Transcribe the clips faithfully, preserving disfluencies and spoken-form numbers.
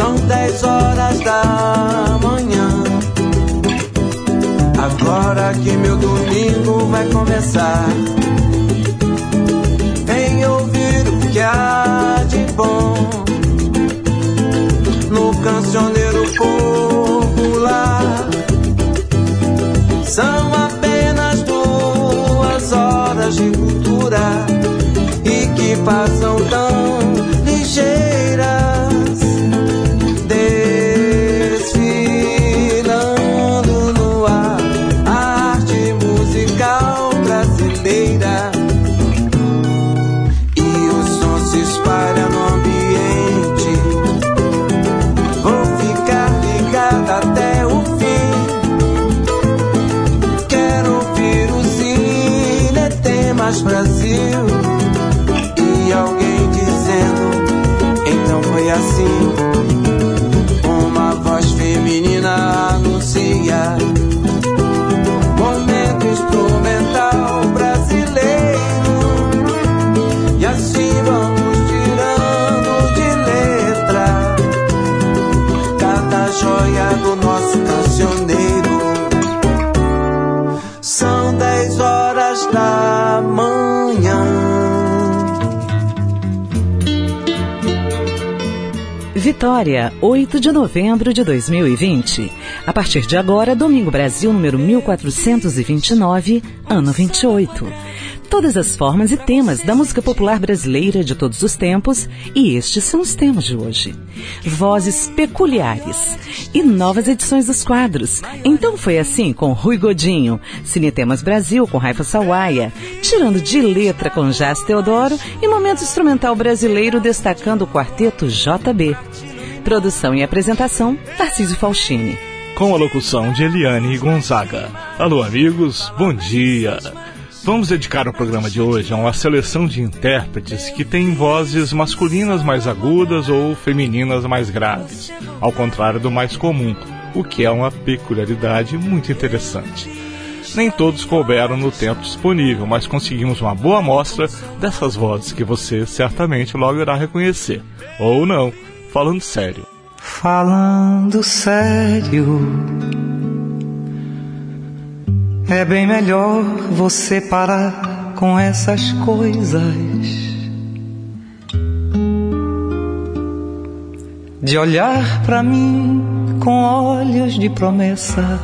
São dez horas da manhã. Agora que meu domingo vai começar, vem ouvir o que há de bom no cancioneiro popular. São apenas duas horas de cultura e que passam tão ligeiras, desfilando no ar a arte musical brasileira. E o som se espalha no ambiente. Vou ficar ligado até o fim. Quero ouvir o Cine Tem Mais Brasil. E alguém dizendo, então foi assim. Uma voz feminina anuncia momento instrumental brasileiro. E assim vamos tirando de letra cada joia do nosso cancioneiro. São dez horas da manhã. Vitória, oito de novembro de dois mil e vinte. A partir de agora, Domingo Brasil número mil quatrocentos e vinte e nove, ano vinte e oito. Todas as formas e temas da música popular brasileira de todos os tempos, e estes são os temas de hoje. Vozes peculiares e novas edições dos quadros. Então foi assim com Rui Godinho, Cine Temas Brasil com Raifa Sawaia, Tirando de Letra com Jazz Teodoro e Momento Instrumental Brasileiro destacando o quarteto J B. Produção e apresentação, Tarcísio Falchini. Com a locução de Eliane Gonzaga. Alô amigos, bom dia! Vamos dedicar o programa de hoje a uma seleção de intérpretes que têm vozes masculinas mais agudas ou femininas mais graves, ao contrário do mais comum, o que é uma peculiaridade muito interessante. Nem todos couberam no tempo disponível, mas conseguimos uma boa amostra dessas vozes que você certamente logo irá reconhecer. Ou não, falando sério. Falando sério, é bem melhor você parar com essas coisas de olhar pra mim com olhos de promessa,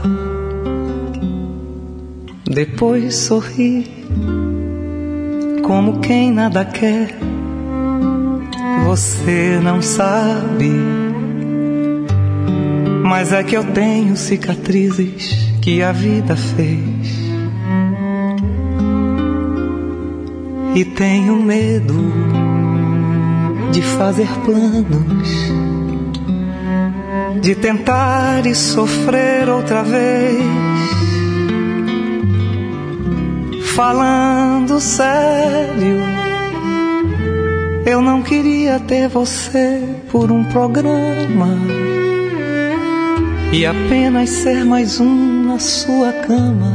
depois sorrir como quem nada quer. Você não sabe, mas é que eu tenho cicatrizes que a vida fez, e tenho medo de fazer planos, de tentar e sofrer outra vez. Falando sério, eu não queria ter você por um programa e apenas ser mais um na sua cama,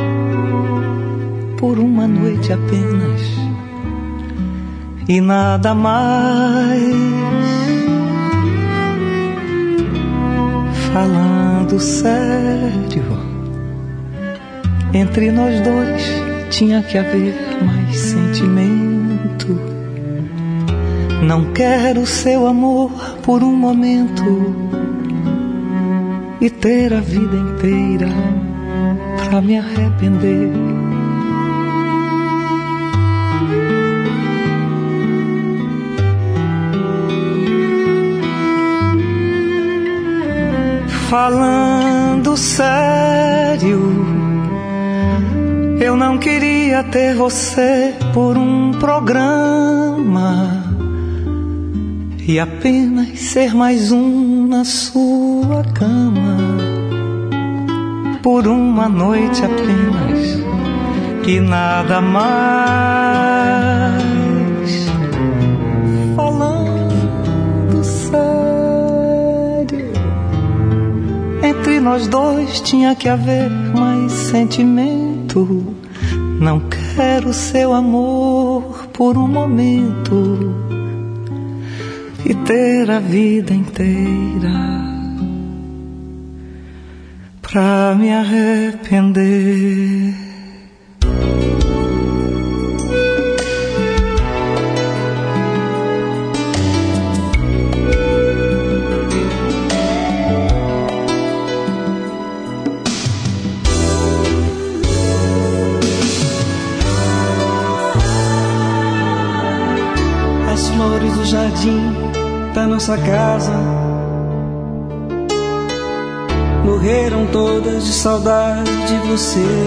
por uma noite apenas e nada mais. Falando sério, entre nós dois tinha que haver mais sentimento. Não quero seu amor por um momento e ter a vida inteira pra me arrepender. Falando sério, eu não queria ter você por um programa e apenas ser mais um na sua cama, por uma noite apenas e nada mais. Falando sério, entre nós dois tinha que haver mais sentimento. Não quero seu amor por um momento e ter a vida inteira pra me arrepender. As flores do jardim da nossa casa morreram todas de saudade de você.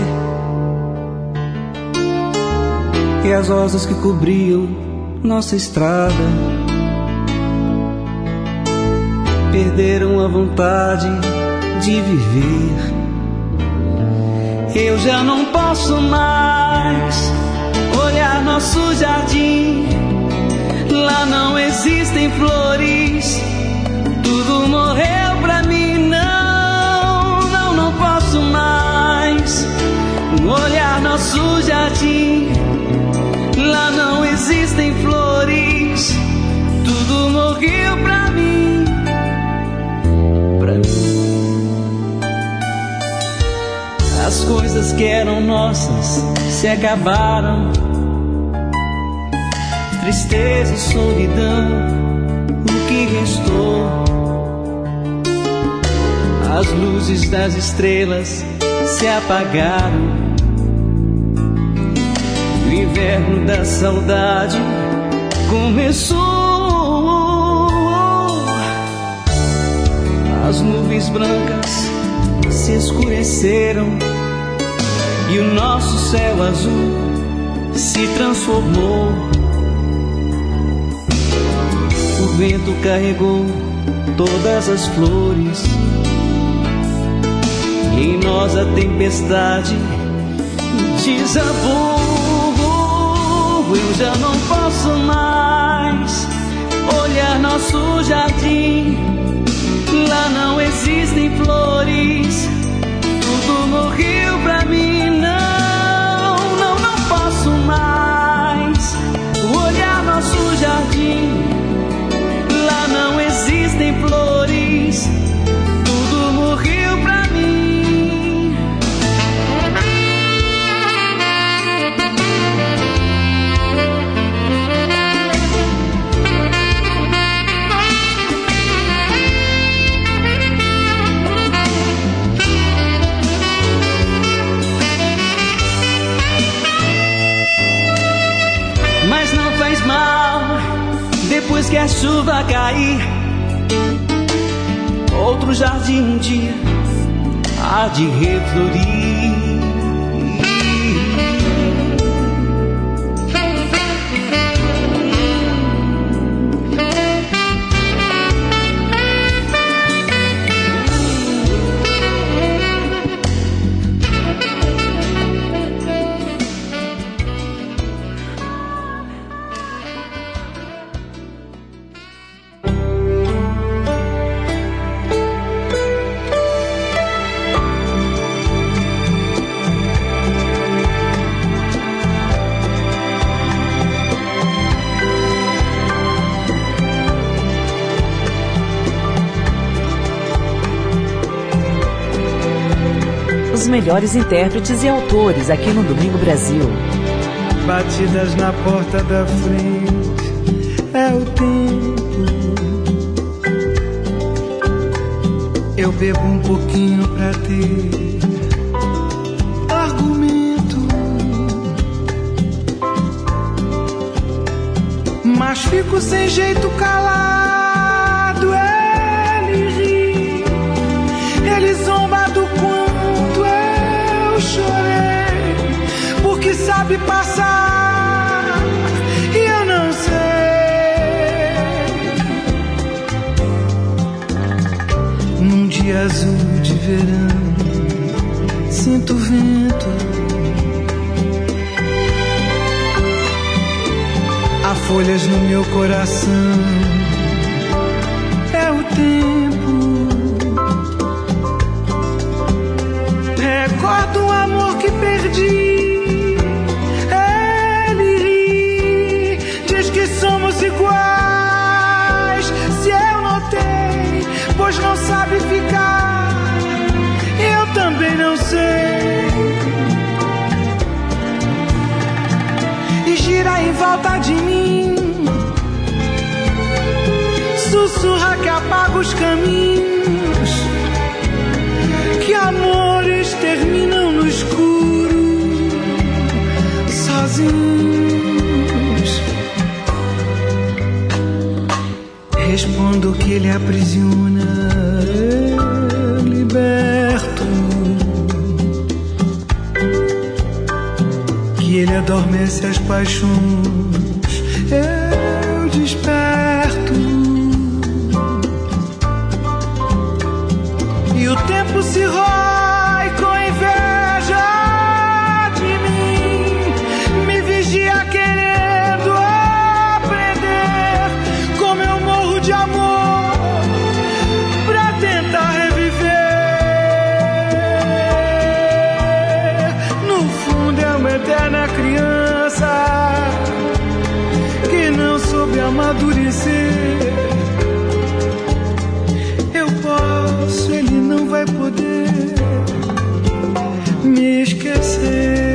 E as rosas que cobriam nossa estrada perderam a vontade de viver. Eu já não posso mais olhar nosso jardim. Lá não existem flores, tudo morreu pra mim. Não, não, não posso mais olhar nosso jardim. Lá não existem flores, tudo morreu pra mim. Pra mim. As coisas que eram nossas se acabaram. Tristeza e solidão, o que restou? As luzes das estrelas se apagaram. O inverno da saudade começou. As nuvens brancas se escureceram e o nosso céu azul se transformou. O vento carregou todas as flores e em nós a tempestade desabou. Eu já não posso mais olhar nosso jardim. Lá não existem flores, tudo morreu pra mim. Não, não, não posso mais olhar nosso jardim. Lá não existem flores, tudo morreu pra mim. Mas não faz mal, depois que a chuva cair, outro jardim um dia há de reflorir. Os melhores intérpretes e autores aqui no Domingo Brasil. Batidas na porta da frente é o tempo. Eu bebo um pouquinho pra ter argumento, mas fico sem jeito calado. Ele ri, ele zomba do quanto eu chorei, porque sabe passar e eu não sei. Num dia azul de verão, sinto vento, há folhas no meu coração. É o tempo, recordo o amor que perdi. Ele ri, diz que somos iguais, de mim. Sussurra que apaga os caminhos, que amores terminam no escuro, sozinhos. Respondo que ele aprisiona, eu liberto, que ele adormece as paixões, eu desperto. E o tempo se rói com inveja de mim, me vigia querendo aprender como eu morro de amor pra tentar reviver. No fundo é uma eterna criança que não soube amadurecer. Ele não vai poder me esquecer.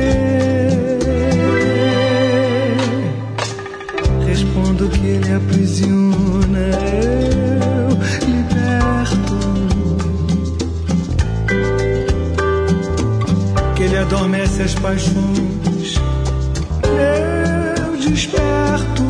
Respondo que ele aprisiona, eu liberto, que ele adormece as paixões, eu desperto.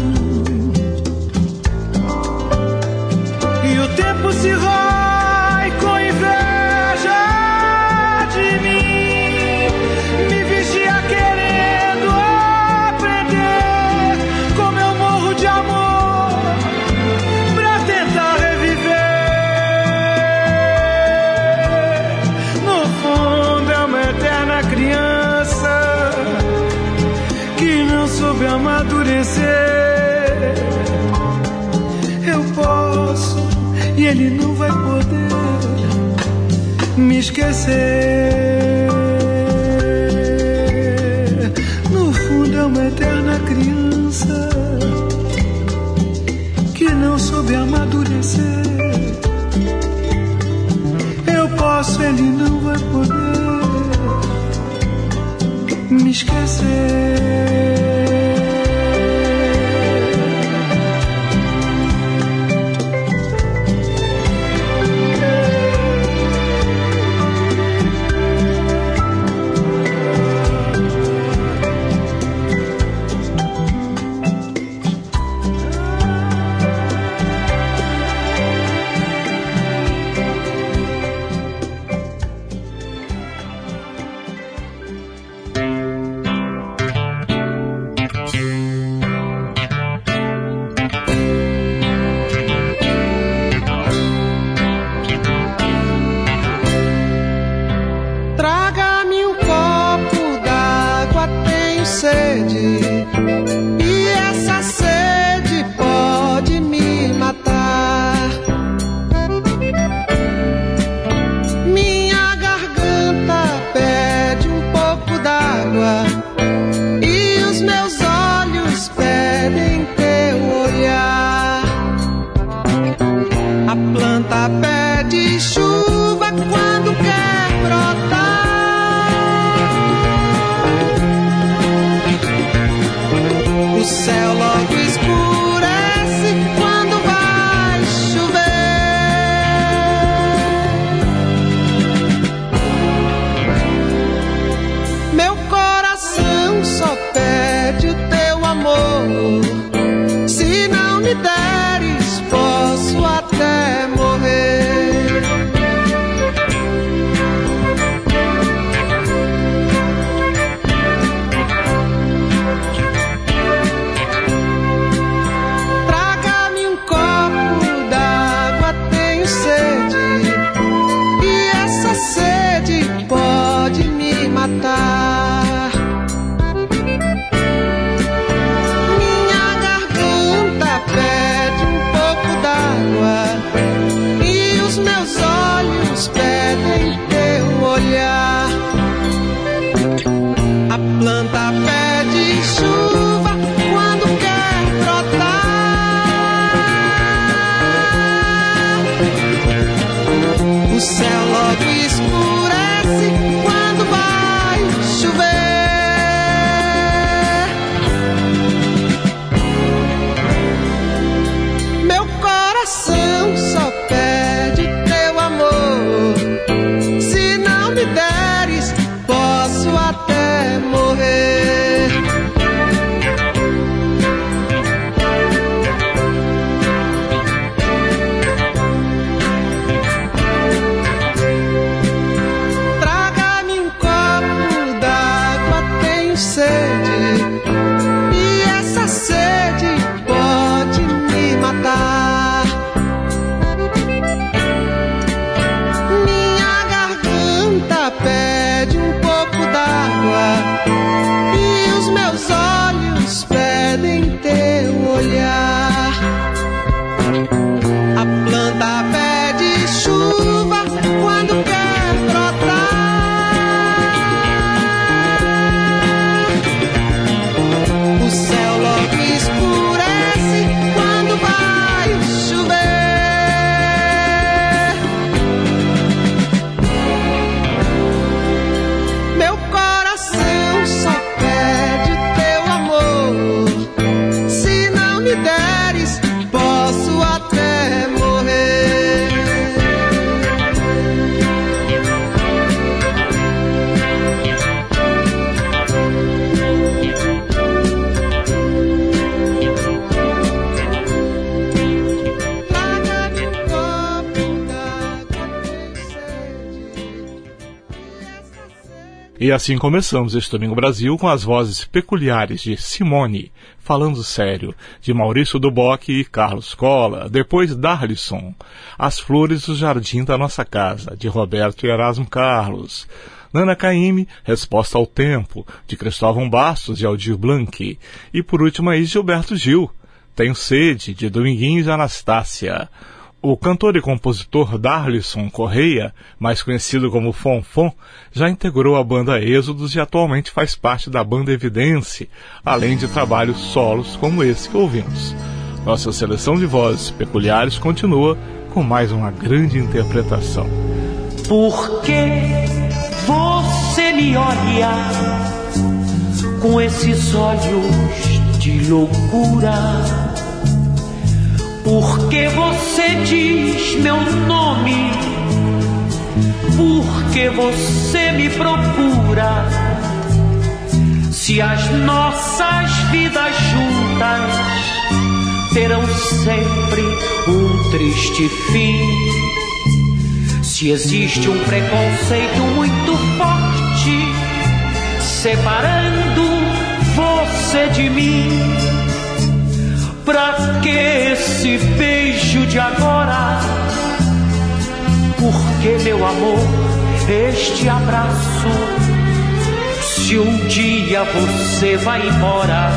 E o tempo se rói com inveja de mim, me vigia querendo aprender como eu morro de amor pra tentar reviver. No fundo é uma eterna criança que não soube amadurecer. Eu posso e ele não vai poder me esquecer. No fundo é uma eterna criança que não soube amadurecer. Eu posso, ele não vai poder me esquecer. E assim começamos este Domingo Brasil com as vozes peculiares de Simone, Falando Sério, de Maurício Duboc e Carlos Cola, depois Darlisson, As Flores do Jardim da Nossa Casa, de Roberto e Erasmo Carlos, Nana Caymmi, Resposta ao Tempo, de Cristóvão Bastos e Aldir Blanc, e por último aí Gilberto Gil, Tenho Sede, de Dominguinhos e Anastácia. O cantor e compositor Darlisson Correia, mais conhecido como Fonfon, já integrou a banda Êxodos e atualmente faz parte da banda Evidência, além de trabalhos solos como esse que ouvimos. Nossa seleção de vozes peculiares continua com mais uma grande interpretação. Por que você me olha com esses olhos de loucura? Por que você diz meu nome? Por que você me procura? Se as nossas vidas juntas terão sempre um triste fim. Se existe um preconceito muito forte separando você de mim, pra que esse beijo de agora? Por que, meu amor, este abraço? Se um dia você vai embora,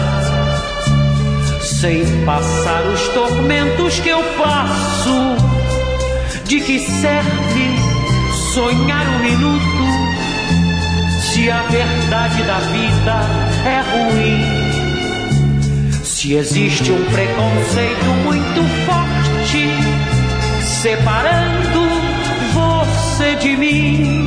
sem passar os tormentos que eu passo, de que serve sonhar um minuto, se a verdade da vida é ruim? Se existe um preconceito muito forte separando você de mim,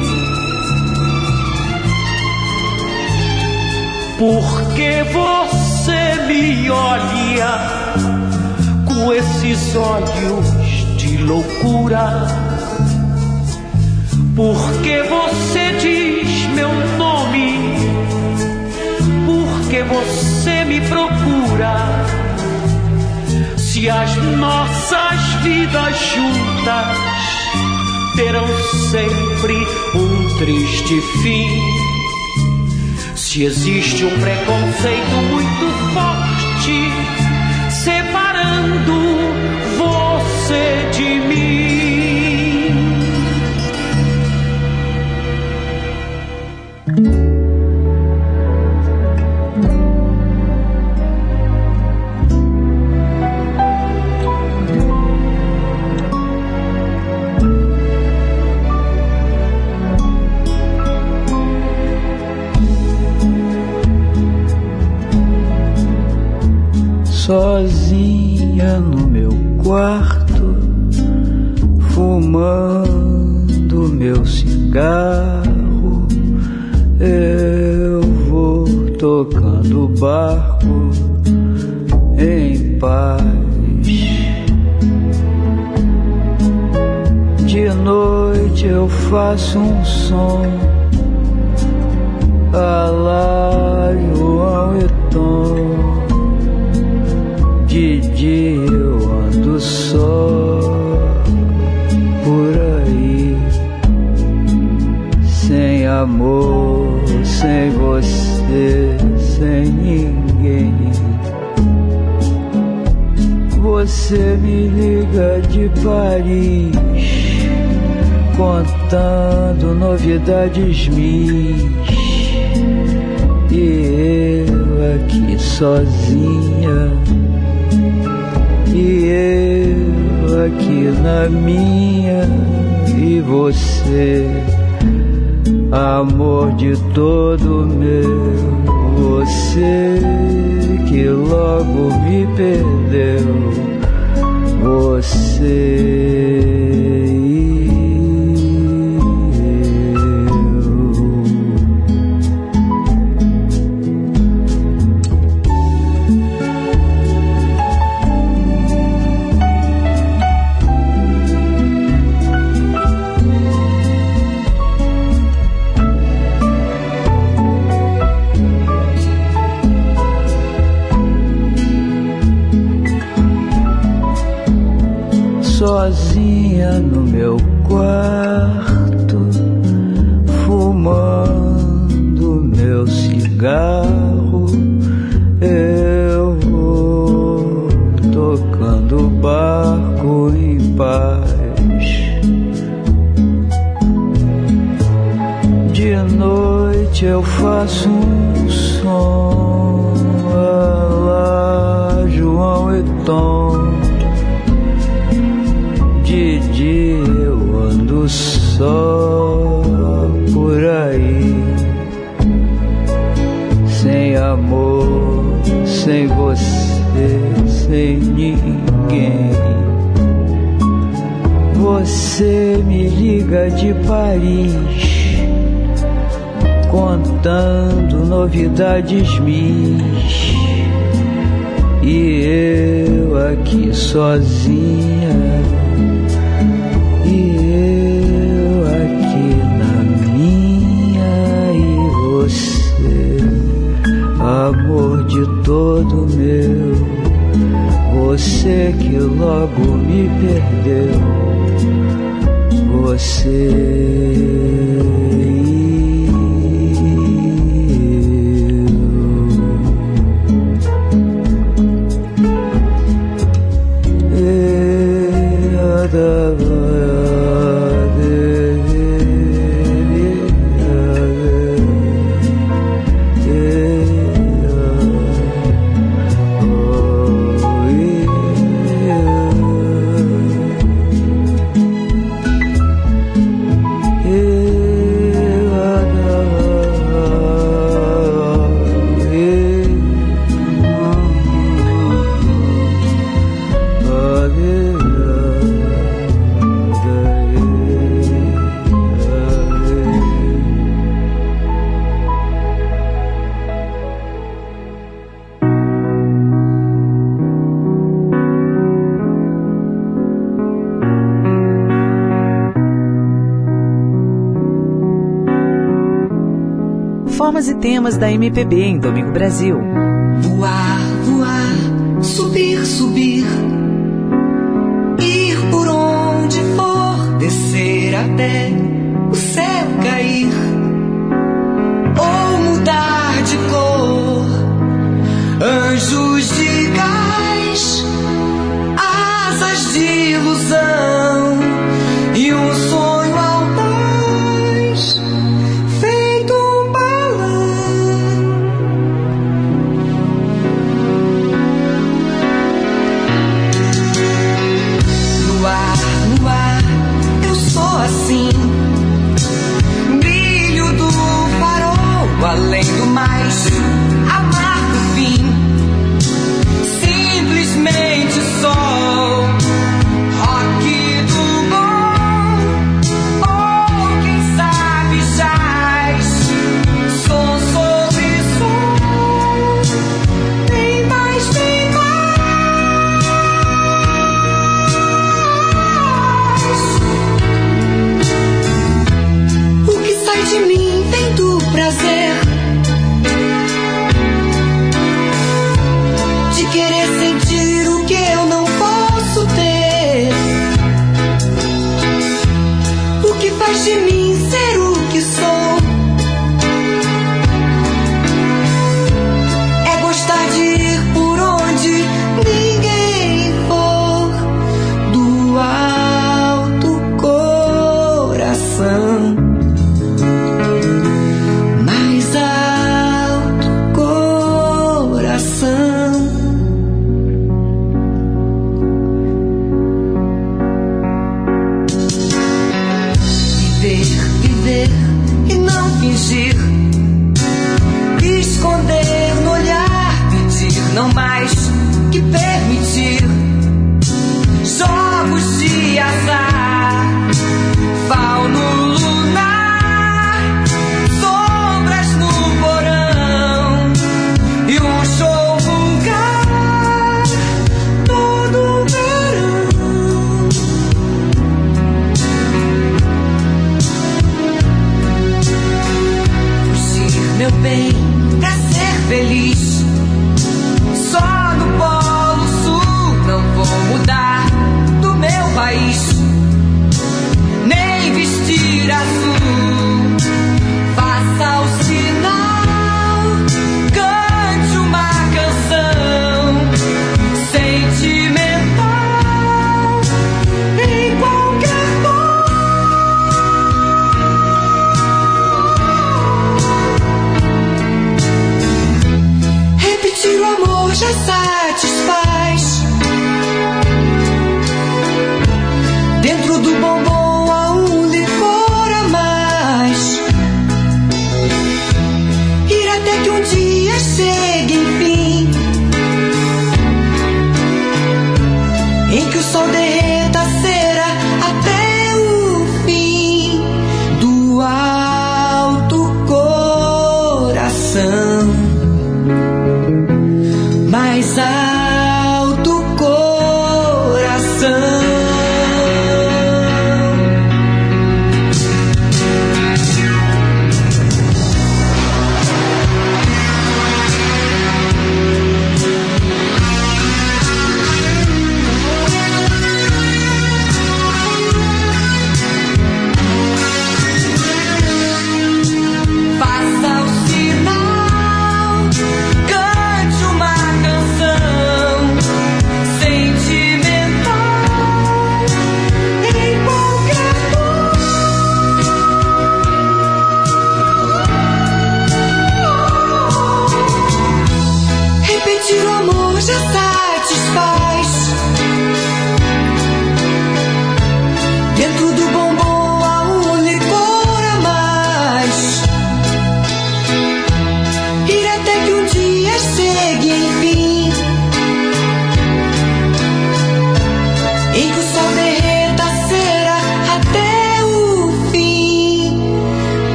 por que você me olha com esses olhos de loucura? Por que você diz meu nome? Por que você me procura? Se as nossas vidas juntas terão sempre um triste fim. Se existe um preconceito muito forte separando você de mim. Sozinha no meu quarto, fumando meu cigarro, eu vou tocando o barco em paz. De noite eu faço um som, alaio ao etom. De dia eu ando só por aí, sem amor, sem você, sem ninguém. Você me liga de Paris, contando novidades minhas, e eu aqui sozinha, e eu aqui na minha, e você, amor de todo meu, você que logo me perdeu, você sozinha no meu quarto, fumando cigarro, eu vou tocando o barco em paz. De noite eu faço um som, lá João e Tom. De dia eu ando só por aí, sem amor, sem você, sem ninguém. Você me liga de Paris, contando novidades mis, e eu aqui sozinha, e eu aqui na minha, e você, amor de todo meu, você que logo me perdeu, você. Formas e temas da M P B em Domingo Brasil. Voar, voar, subir, subir, ir por onde for, descer até o céu cair, ou mudar de cor, anjos de gás, asas de ilusão e um sonho audaz, feito um balão. No ar, no ar, eu sou assim, brilho do farol, além do mais, amar do fim, simplesmente sol, rock do bom, ou quem sabe jazz, som sobre som, bem mais, bem mais. O que sai de mim vem do prazer de querer sentir o que eu não posso ter. O que faz de mim ser o que sou é gostar de ir por onde ninguém for, do alto coração, mais alto coração. Viver, viver e não fingir, esconder no olhar, pedir não mais que permitir, jogos de azar, fauno lunar, sombras no porão e um show vulgar todo verão. Fugir, meu bem, pra ser feliz, só no Polo Sul Dentro do bombom há um licor a mais. Ir até que um dia chegue, enfim, em que o sol derreta a cera até o fim do alto coração. Mais alto coração.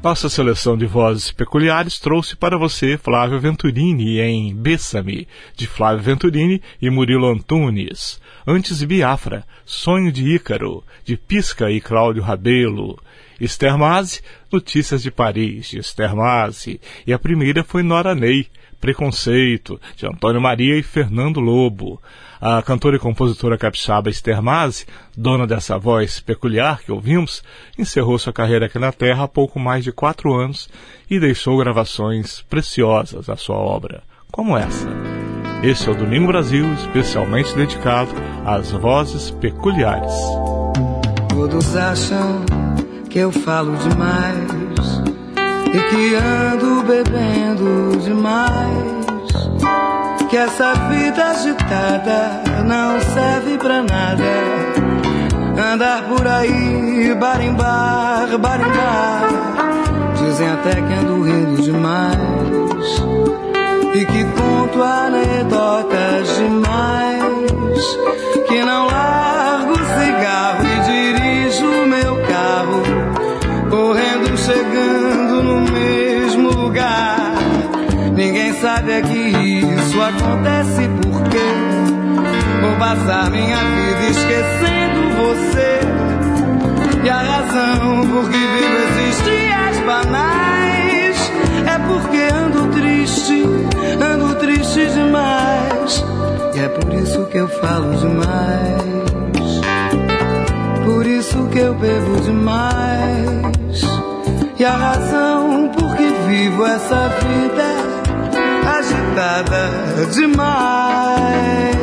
Nossa seleção de vozes peculiares trouxe para você Flávio Venturini em Bessame, de Flávio Venturini e Murilo Antunes. Antes Biafra, Sonho de Ícaro, de Pisca e Cláudio Rabelo. Esther Mazi, Notícias de Paris, de Esther Mazi. E a primeira foi Nora Ney, Preconceito, de Antônio Maria e Fernando Lobo. A cantora e compositora capixaba Esther Mazi, dona dessa voz peculiar que ouvimos, encerrou sua carreira aqui na Terra há pouco mais de quatro anos e deixou gravações preciosas à sua obra, como essa. Esse é o Domingo Brasil, especialmente dedicado às vozes peculiares. Todos acham que eu falo demais e que ando bebendo demais, que essa vida agitada não serve pra nada. Andar por aí, bar em bar, bar em bar, dizem até que ando rindo demais e que conto anedotas demais, que não largo o cigarro e dirijo o meu carro, correndo, chegando no mesmo lugar. Ninguém sabe é que isso acontece porque vou passar minha vida esquecendo você. E a razão por que vivo esses dias banais é porque ando triste, ando triste demais. E é por isso que eu falo demais, por isso que eu bebo demais. E a razão por que vivo essa vida agitada demais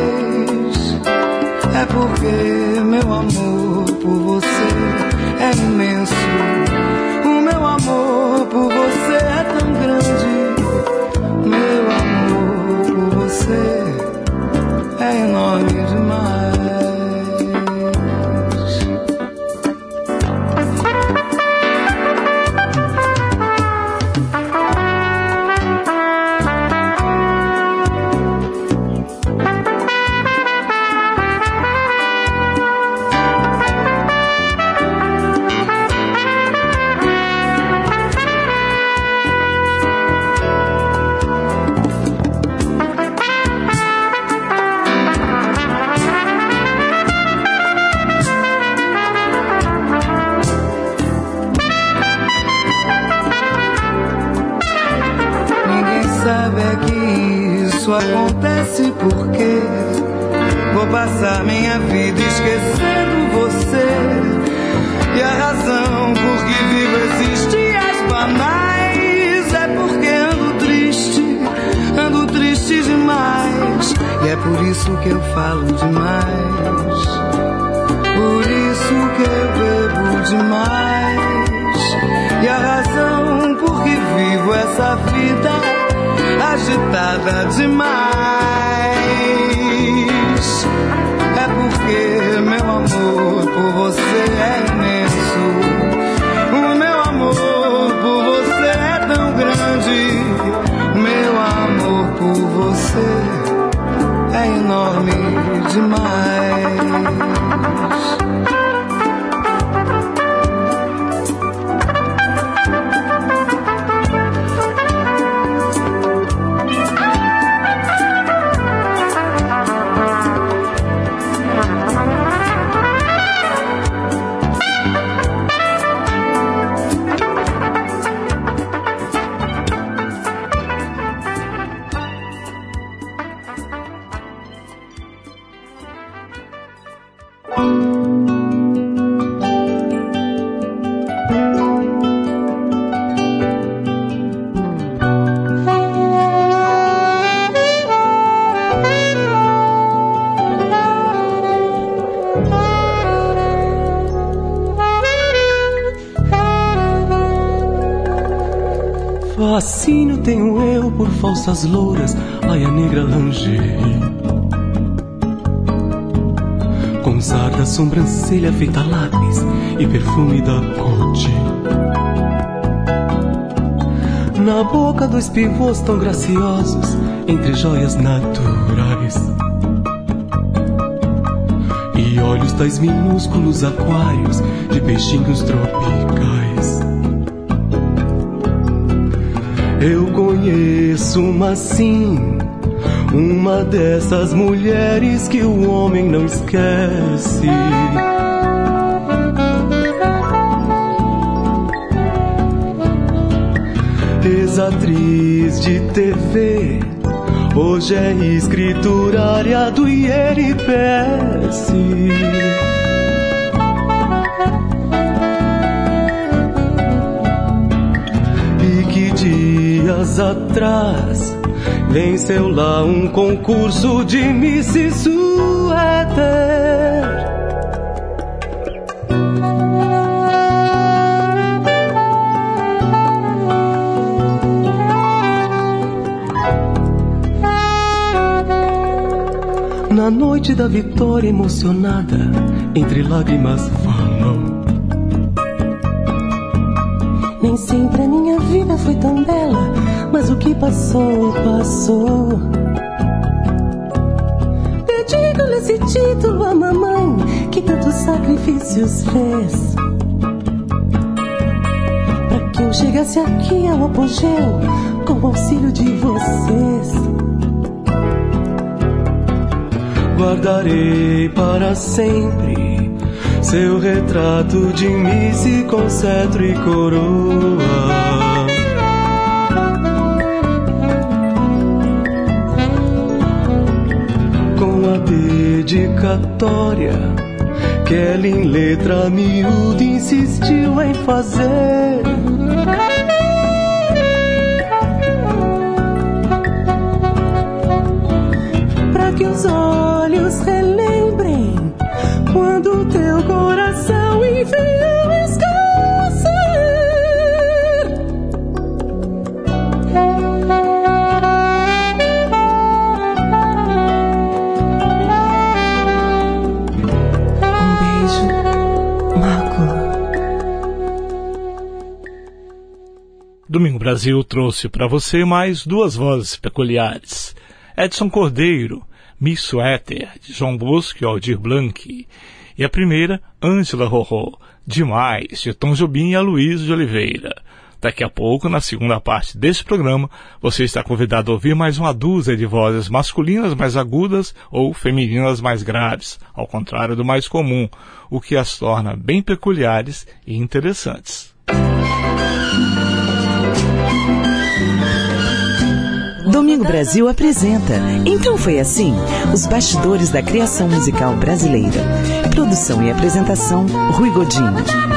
é porque meu amor por você é imenso. O meu amor por você é tão grande. Meu amor por você é enorme demais. Isso acontece porque vou passar minha vida esquecendo você. E a razão por que vivo esses dias banais é porque ando triste, ando triste demais. E é por isso que eu falo demais, por isso que eu bebo demais. E a razão por que vivo essa vida agitada demais é porque meu amor por você é imenso. O meu amor por você é tão grande. Meu amor por você é enorme demais. Fascínio tenho eu por falsas louras, ai a negra lingerie, com zar da sobrancelha feita a lápis e perfume da Coty. Na boca dois pivôs tão graciosos, entre joias naturais, e olhos tais minúsculos aquários de peixinhos tropicais. Eu conheço uma sim, uma dessas mulheres que o homem não esquece. Ex-atriz de T V, hoje é escriturária do I R P S. E que dias atrás venceu lá um concurso de Miss Suéter. Na noite da vitória emocionada, entre lágrimas falou: nem sempre a minha vida foi tão bela, mas o que passou, passou. Dedico-lhe esse título à mamãe, que tantos sacrifícios fez, pra que eu chegasse aqui ao apogeu, com o auxílio de vocês. Guardarei para sempre seu retrato de Miss com cetro e coroa. Com a dedicatória que ela em letra miúda insistiu em fazer. Pra que os olhos relembrem quando teu coração enviou esquecer. Um beijo, Marco. Domingo Brasil trouxe para você mais duas vozes peculiares. Edson Cordeiro, Miss Suéter, de João Bosco e Aldir Blanc. E a primeira, Ângela Rorró, Demais, de Tom Jobim e Aloysio de Oliveira. Daqui a pouco, na segunda parte deste programa, você está convidado a ouvir mais uma dúzia de vozes masculinas mais agudas ou femininas mais graves, ao contrário do mais comum, o que as torna bem peculiares e interessantes. Domingo Brasil apresenta Então Foi Assim, os bastidores da criação musical brasileira. Produção e apresentação, Rui Godinho.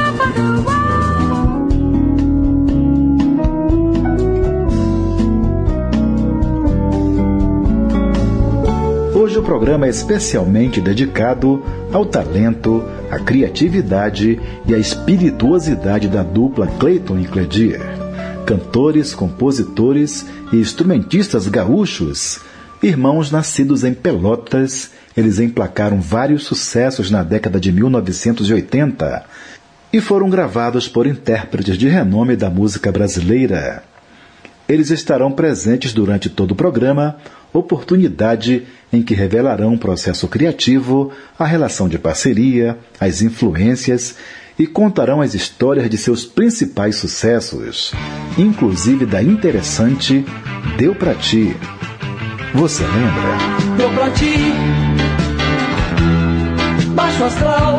Hoje o programa é especialmente dedicado ao talento, à criatividade e à espirituosidade da dupla Cleiton e Cledir. Cantores, compositores e instrumentistas gaúchos, irmãos nascidos em Pelotas, eles emplacaram vários sucessos na década de mil novecentos e oitenta e foram gravados por intérpretes de renome da música brasileira. Eles estarão presentes durante todo o programa, oportunidade em que revelarão um processo criativo, a relação de parceria, as influências e contarão as histórias de seus principais sucessos, inclusive da interessante Deu Pra Ti. Você lembra? Deu pra ti, baixo astral,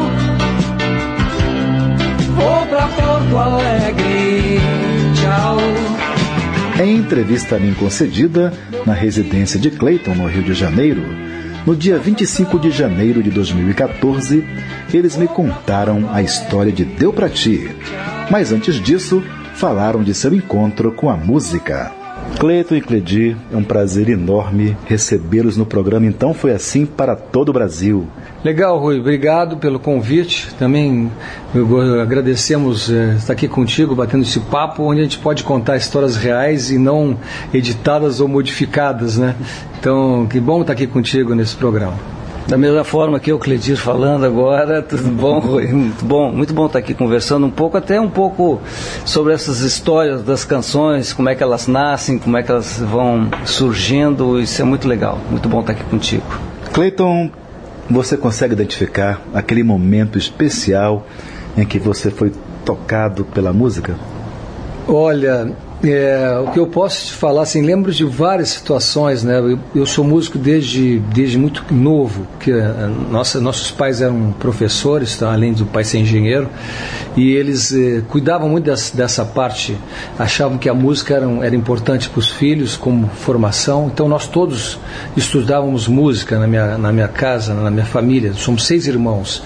vou pra Porto Alegre, tchau. Em entrevista a mim concedida na residência de Cleiton, no Rio de Janeiro, no dia vinte e cinco de janeiro de dois mil e catorze, eles me contaram a história de Deu Pra Ti. Mas antes disso, falaram de seu encontro com a música. Cleiton e Cledir, é um prazer enorme recebê-los no programa Então Foi Assim para todo o Brasil. Legal, Rui, obrigado pelo convite. Também eu, agradecemos é, estar aqui contigo, batendo esse papo, onde a gente pode contar histórias reais e não editadas ou modificadas, né? Então, que bom estar aqui contigo nesse programa. Da mesma forma que eu, Cledir, falando agora, tudo bom, Rui? Muito bom, muito bom estar aqui conversando um pouco, até um pouco sobre essas histórias das canções, como é que elas nascem, como é que elas vão surgindo, isso é muito legal, muito bom estar aqui contigo. Cleiton, você consegue identificar aquele momento especial em que você foi tocado pela música? Olha, É, o que eu posso te falar, assim, lembro de várias situações, né? Eu, eu sou músico desde, desde muito novo, porque a nossa, nossos pais eram professores, tá? Além do pai ser engenheiro, e eles eh, cuidavam muito dessa, dessa parte, achavam que a música era, era importante para os filhos como formação, então nós todos estudávamos música na minha, na minha casa, na minha família, somos seis irmãos.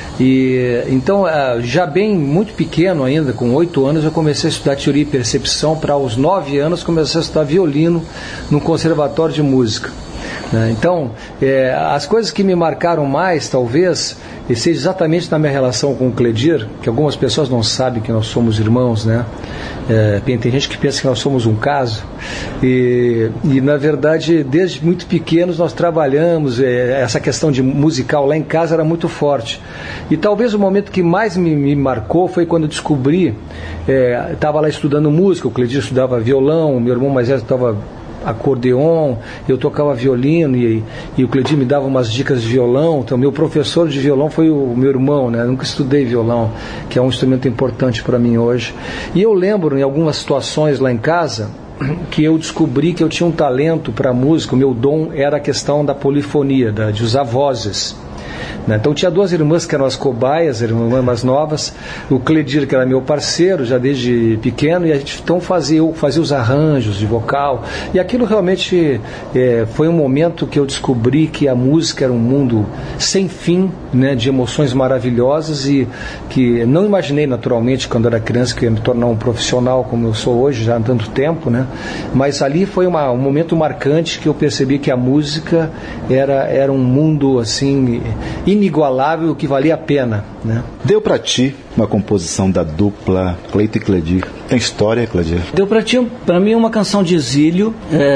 E, então, já bem muito pequeno ainda, com oito anos, eu comecei a estudar teoria e percepção. Para aos nove anos comecei a estudar violino no conservatório de música, né? Então, é, as coisas que me marcaram mais, talvez, seja exatamente na minha relação com o Cledir, que algumas pessoas não sabem que nós somos irmãos, né? É, tem gente que pensa que nós somos um caso, e, e na verdade desde muito pequenos nós trabalhamos, é, essa questão de musical lá em casa era muito forte, e talvez o momento que mais me, me marcou foi quando eu descobri, estava é, lá estudando música, o Cledir estudava violão, meu irmão mais velho estava acordeon, eu tocava violino, e, e o Cledir me dava umas dicas de violão. Então meu professor de violão foi o meu irmão, né? Eu nunca estudei violão, que é um instrumento importante para mim hoje. E eu lembro em algumas situações lá em casa que eu descobri que eu tinha um talento para música. O meu dom era a questão da polifonia, da, de usar vozes. Então tinha duas irmãs que eram as cobaias, irmãs mais novas, o Cledir, que era meu parceiro já desde pequeno, e a gente então fazia, eu fazia os arranjos de vocal, e aquilo realmente é, foi um momento que eu descobri que a música era um mundo sem fim, né, de emoções maravilhosas, e que não imaginei naturalmente quando era criança que eu ia me tornar um profissional como eu sou hoje, já há tanto tempo, né? Mas ali foi uma, um momento marcante que eu percebi que a música era, era um mundo assim inigualável, que valia a pena, né? Deu pra ti uma composição da dupla Cleiton e Cledir. Tem história, Cledir? Deu pra ti, pra mim, uma canção de exílio.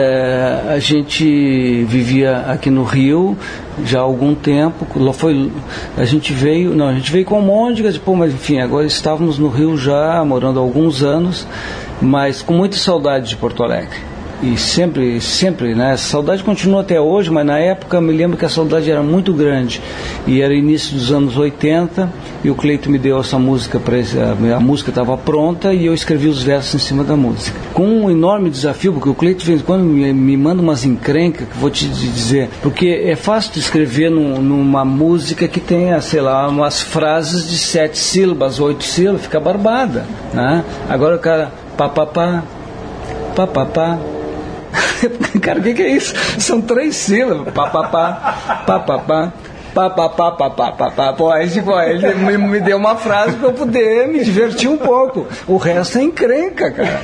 É, a gente vivia aqui no Rio já há algum tempo. Foi, a gente veio, não, a gente veio com Môndigas, pô, mas enfim, agora estávamos no Rio já, morando há alguns anos, mas com muita saudade de Porto Alegre. E sempre, sempre, né? Essa saudade continua até hoje, mas na época eu me lembro que a saudade era muito grande. E era início dos anos oitenta, e o Cleiton me deu essa música, pra, a, a música estava pronta, e eu escrevi os versos em cima da música. Com um enorme desafio, porque o Cleiton, de vez em quando, me, me manda umas encrencas, que vou te dizer, porque é fácil de escrever num, numa música que tenha, sei lá, umas frases de sete sílabas, oito sílabas, fica barbada, né? Agora o cara, pá, pá, pá, pá, pá, pá. Cara, o que, que é isso? São três sílabas. Pá, pá, pá, pá, pá, pá, pá, pá, pá, pá, pá, pá, pá. Pô, aí, tipo, ele me, me deu uma frase para eu poder me divertir um pouco. O resto é encrenca, cara.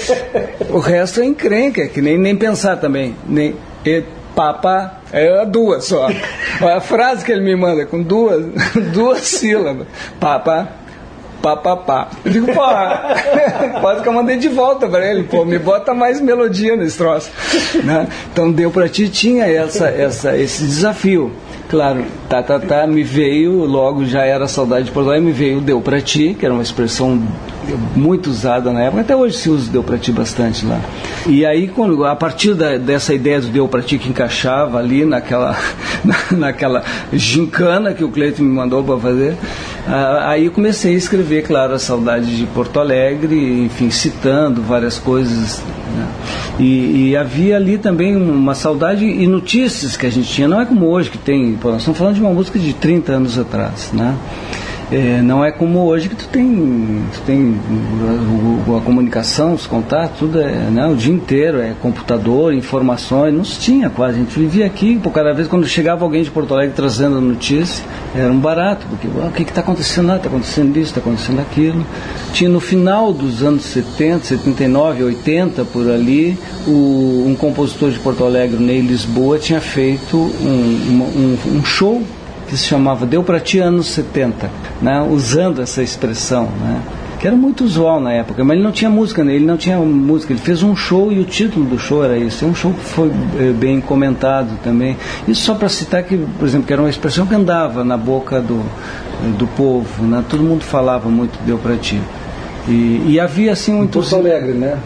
O resto é encrenca, que nem, nem pensar também. Nem, e, pá, pá, é duas só. Olha a frase que ele me manda, com duas, duas sílabas. Pá, pá. Pá, pá, pá. Eu digo, pô, quase que eu mandei de volta pra ele, pô, me bota mais melodia nesse troço, né? Então Deu Pra Ti tinha essa, essa, esse desafio. Claro, tá, tá, tá, me veio, logo já era Saudade de Porto Alegre, me veio Deu Pra Ti, que era uma expressão muito usada na época, até hoje se usa Deu Pra Ti bastante lá. E aí, quando, a partir da, dessa ideia do Deu Pra Ti, que encaixava ali naquela, na, naquela gincana que o Cleiton me mandou para fazer, ah, aí eu comecei a escrever, claro, a Saudade de Porto Alegre, enfim, citando várias coisas, né? E, e havia ali também uma saudade e notícias que a gente tinha, não é como hoje que tem, pô, nós estamos falando de uma música de trinta anos atrás, né? É, não é como hoje que tu tem, tu tem a, a comunicação, os contatos, tudo é, né, o dia inteiro, é computador, informações, não se tinha quase, a gente vivia aqui, por cada vez quando chegava alguém de Porto Alegre trazendo a notícia, era um barato, porque ah, o que está acontecendo lá, está acontecendo isso, está acontecendo aquilo. Tinha no final dos anos setenta, setenta e nove, oitenta, por ali, o, um compositor de Porto Alegre, Ney Lisboa, tinha feito um, um, um show que se chamava Deu Pra Ti anos setenta, né? Usando essa expressão, né? Que era muito usual na época, mas ele não tinha música, né? Ele não tinha música, ele fez um show e o título do show era isso. É um show que foi é, bem comentado também. Isso só para citar que, por exemplo, que era uma expressão que andava na boca do, do povo, né? Todo mundo falava muito Deu Pra Ti. E, e havia assim muito... Porto Alegre, né?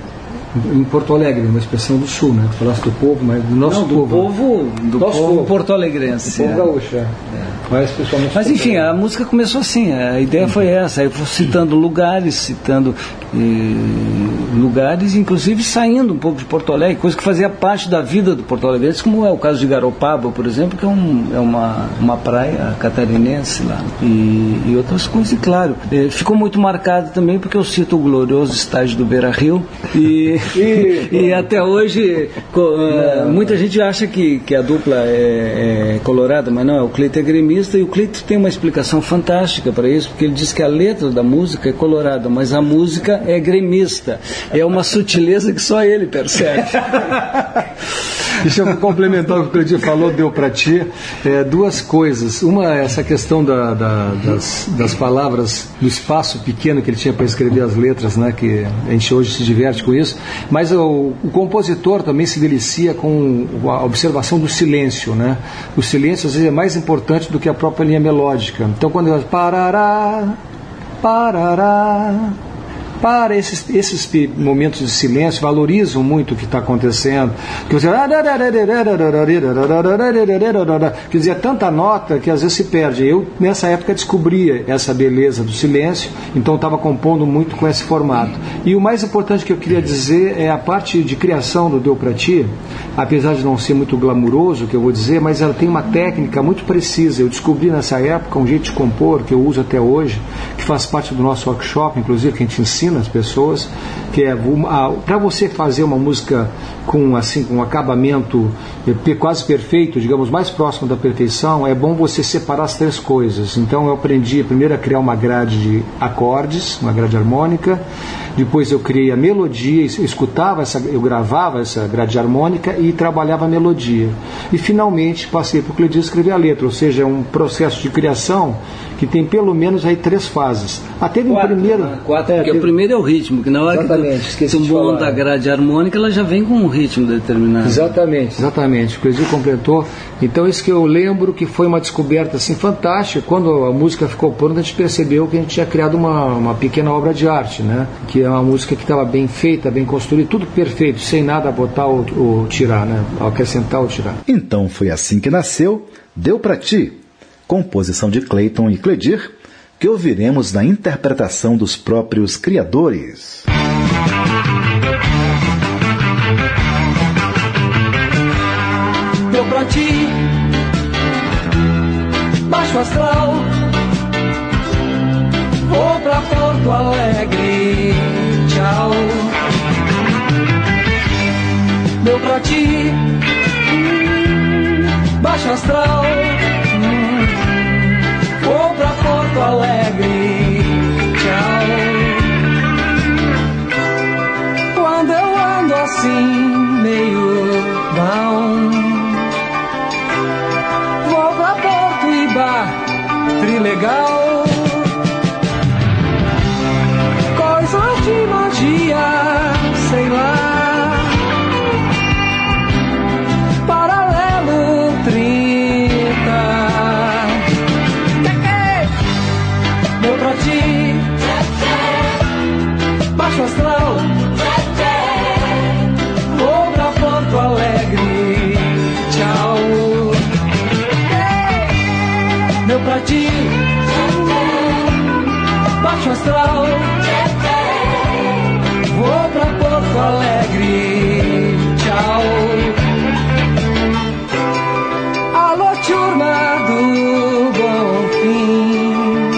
em Porto Alegre, uma expressão do sul, né? Tu falaste do povo, mas do nosso Não, do povo. povo do nosso povo, povo porto-alegrense. Do povo gaúcho, é. é. Mas, mas enfim, a música começou assim, a ideia foi essa, eu fui citando lugares, citando eh, lugares, inclusive saindo um pouco de Porto Alegre, coisa que fazia parte da vida do porto-alegrense, como é o caso de Garopaba, por exemplo, que é, um, é uma, uma praia catarinense lá, e, e outras coisas, e claro, eh, ficou muito marcado também porque eu cito o glorioso estádio do Beira-Rio, e, e até hoje co, uh, muita gente acha que, que a dupla é, é colorada, mas não, é o Cleito é gremista, e o Cleito tem uma explicação fantástica para isso, porque ele diz que a letra da música é colorada, mas a música é gremista. É uma sutileza que só ele percebe. Deixa eu complementar o que o Cleitinho falou, deu para ti. É, duas coisas. Uma é essa questão da, da, das, das palavras, do espaço pequeno que ele tinha para escrever as letras, né, que a gente hoje se diverte com isso. Mas o, o compositor também se delicia com a observação do silêncio, né? O silêncio às vezes é mais importante do que a própria linha melódica. Então quando ele fala parará, parará, para esses, esses momentos de silêncio valorizam muito o que está acontecendo. Quer dizer, quer dizer, é tanta nota que às vezes se perde. Eu nessa época descobria essa beleza do silêncio, então estava compondo muito com esse formato. E o mais importante que eu queria dizer é a parte de criação do Deu Pra Ti, apesar de não ser muito glamuroso, que eu vou dizer, mas ela tem uma técnica muito precisa. Eu descobri nessa época um jeito de compor que eu uso até hoje, que faz parte do nosso workshop, inclusive, que a gente ensina as pessoas, que é para você fazer uma música com, assim, com um acabamento quase perfeito, digamos, mais próximo da perfeição, é bom você separar as três coisas. Então eu aprendi primeiro a criar uma grade de acordes, uma grade harmônica, depois eu criei a melodia, eu escutava, essa, eu gravava essa grade harmônica e trabalhava a melodia. E finalmente passei para o Cleitinho escrever a letra, ou seja, é um processo de criação que tem pelo menos aí três fases. Até no primeiro... Né? Quatro, é, porque teve... o primeiro é o ritmo, que na hora exatamente, que tu monta a grade harmônica, ela já vem com um ritmo determinado. Exatamente, exatamente. O Cleitinho completou. Então isso que eu lembro que foi uma descoberta assim, fantástica. Quando a música ficou pronta, a gente percebeu que a gente tinha criado uma, uma pequena obra de arte, né? Que é uma música que estava bem feita, bem construída, tudo perfeito, sem nada botar ou, ou tirar, né? Acrescentar ou tirar. Então foi assim que nasceu Deu Pra Ti, composição de Cleiton e Cledir, que ouviremos na interpretação dos próprios criadores. Deu pra ti, baixo astral, vou pra Porto Alegre, tchau. Deu pra ti, baixo astral, vou pra Porto Alegre, tchau. Quando eu ando assim, meio down, vou pra Porto Iba, Trilegal. Coisas de magia, sei lá, paralelo trinta. Deu pra ti, baixo astral, vou pra Porto Alegre, tchau. Deu pra ti, baixo astral, vou pra Porto Alegre, tchau. Alô, turma do Bonfim,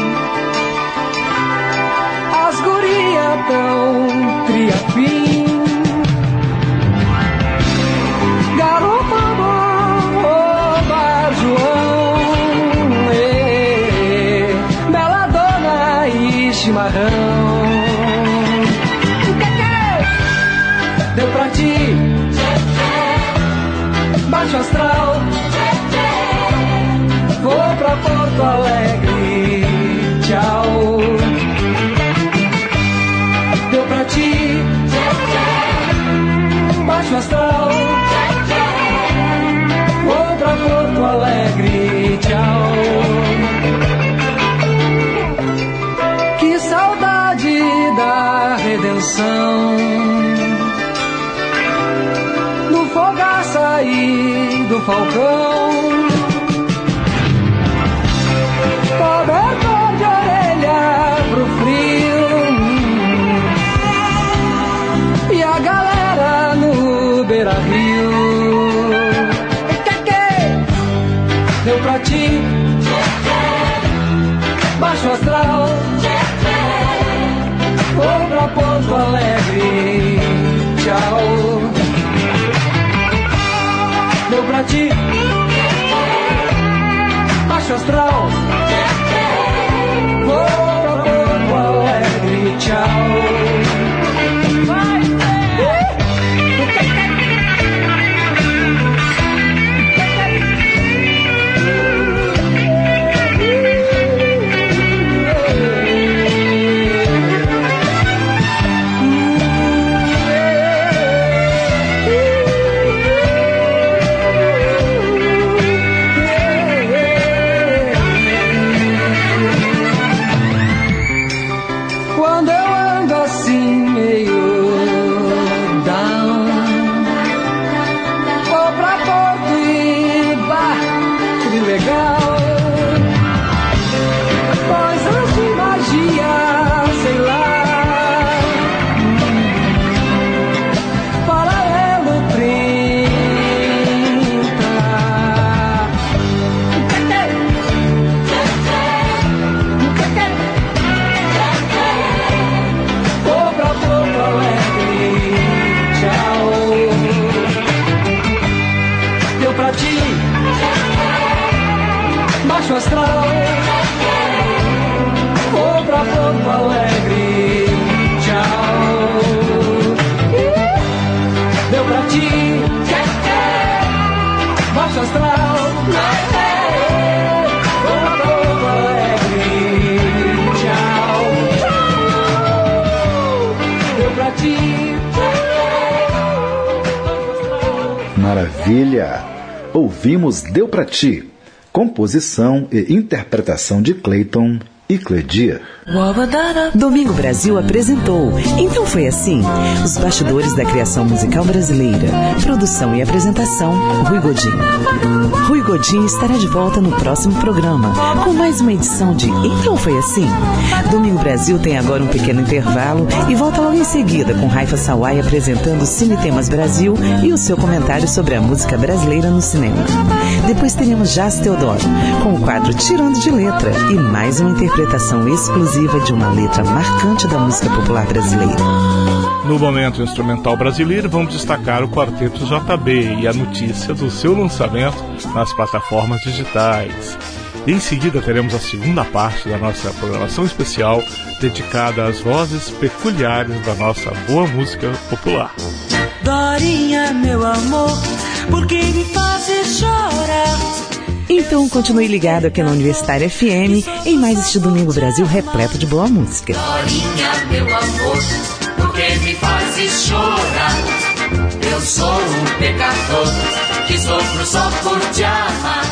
as gurias tão triafim. Garopaba, ô Bar João, ê, Bela Dona e chimarrão. Deu pra ti, baixo astral, vou pra Porto Alegre, tchau. Deu pra ti, baixo astral, vou pra Porto Alegre, tchau. Que saudade da redenção, falcão, cobertor de orelha pro frio, e a galera no Beira-Rio. Que que deu pra ti? Baixo astral, vou pra Porto Alegre, tchau. Deu pra ti? Baixo astral, vou pra Porto Alegre, tchau. Vai ser! Baixo astral, vou pra Porto Alegre, tchau. Deu pra ti, baixo astral, vou pra Porto Alegre, tchau. Deu pra ti. Maravilha! Ouvimos Deu Pra Ti, composição e interpretação de Clayton e Cledir. Domingo Brasil apresentou Então Foi Assim, os bastidores da criação musical brasileira. Produção e apresentação, Rui Godinho. Rui Godinho estará de volta no próximo programa, com mais uma edição de Então Foi Assim. Domingo Brasil tem agora um pequeno intervalo e volta logo em seguida com Raifa Sawai apresentando Cine Temas Brasil e o seu comentário sobre a música brasileira no cinema. Depois teremos Jazz Teodoro, com o quadro Tirando de Letra e mais uma interpretação exclusiva de uma letra marcante da música popular brasileira. No momento instrumental brasileiro, vamos destacar o Quarteto J B e a notícia do seu lançamento nas plataformas digitais. Em seguida, teremos a segunda parte da nossa programação especial dedicada às vozes peculiares da nossa boa música popular. Dorinha, meu amor, por que me fazes chorar? Então continue ligado aqui na Universitária F M em mais este Domingo Brasil repleto de boa música. Dorinha, meu amor, por que me fazes chorar? Eu sou um pecador que sofro só por te amar.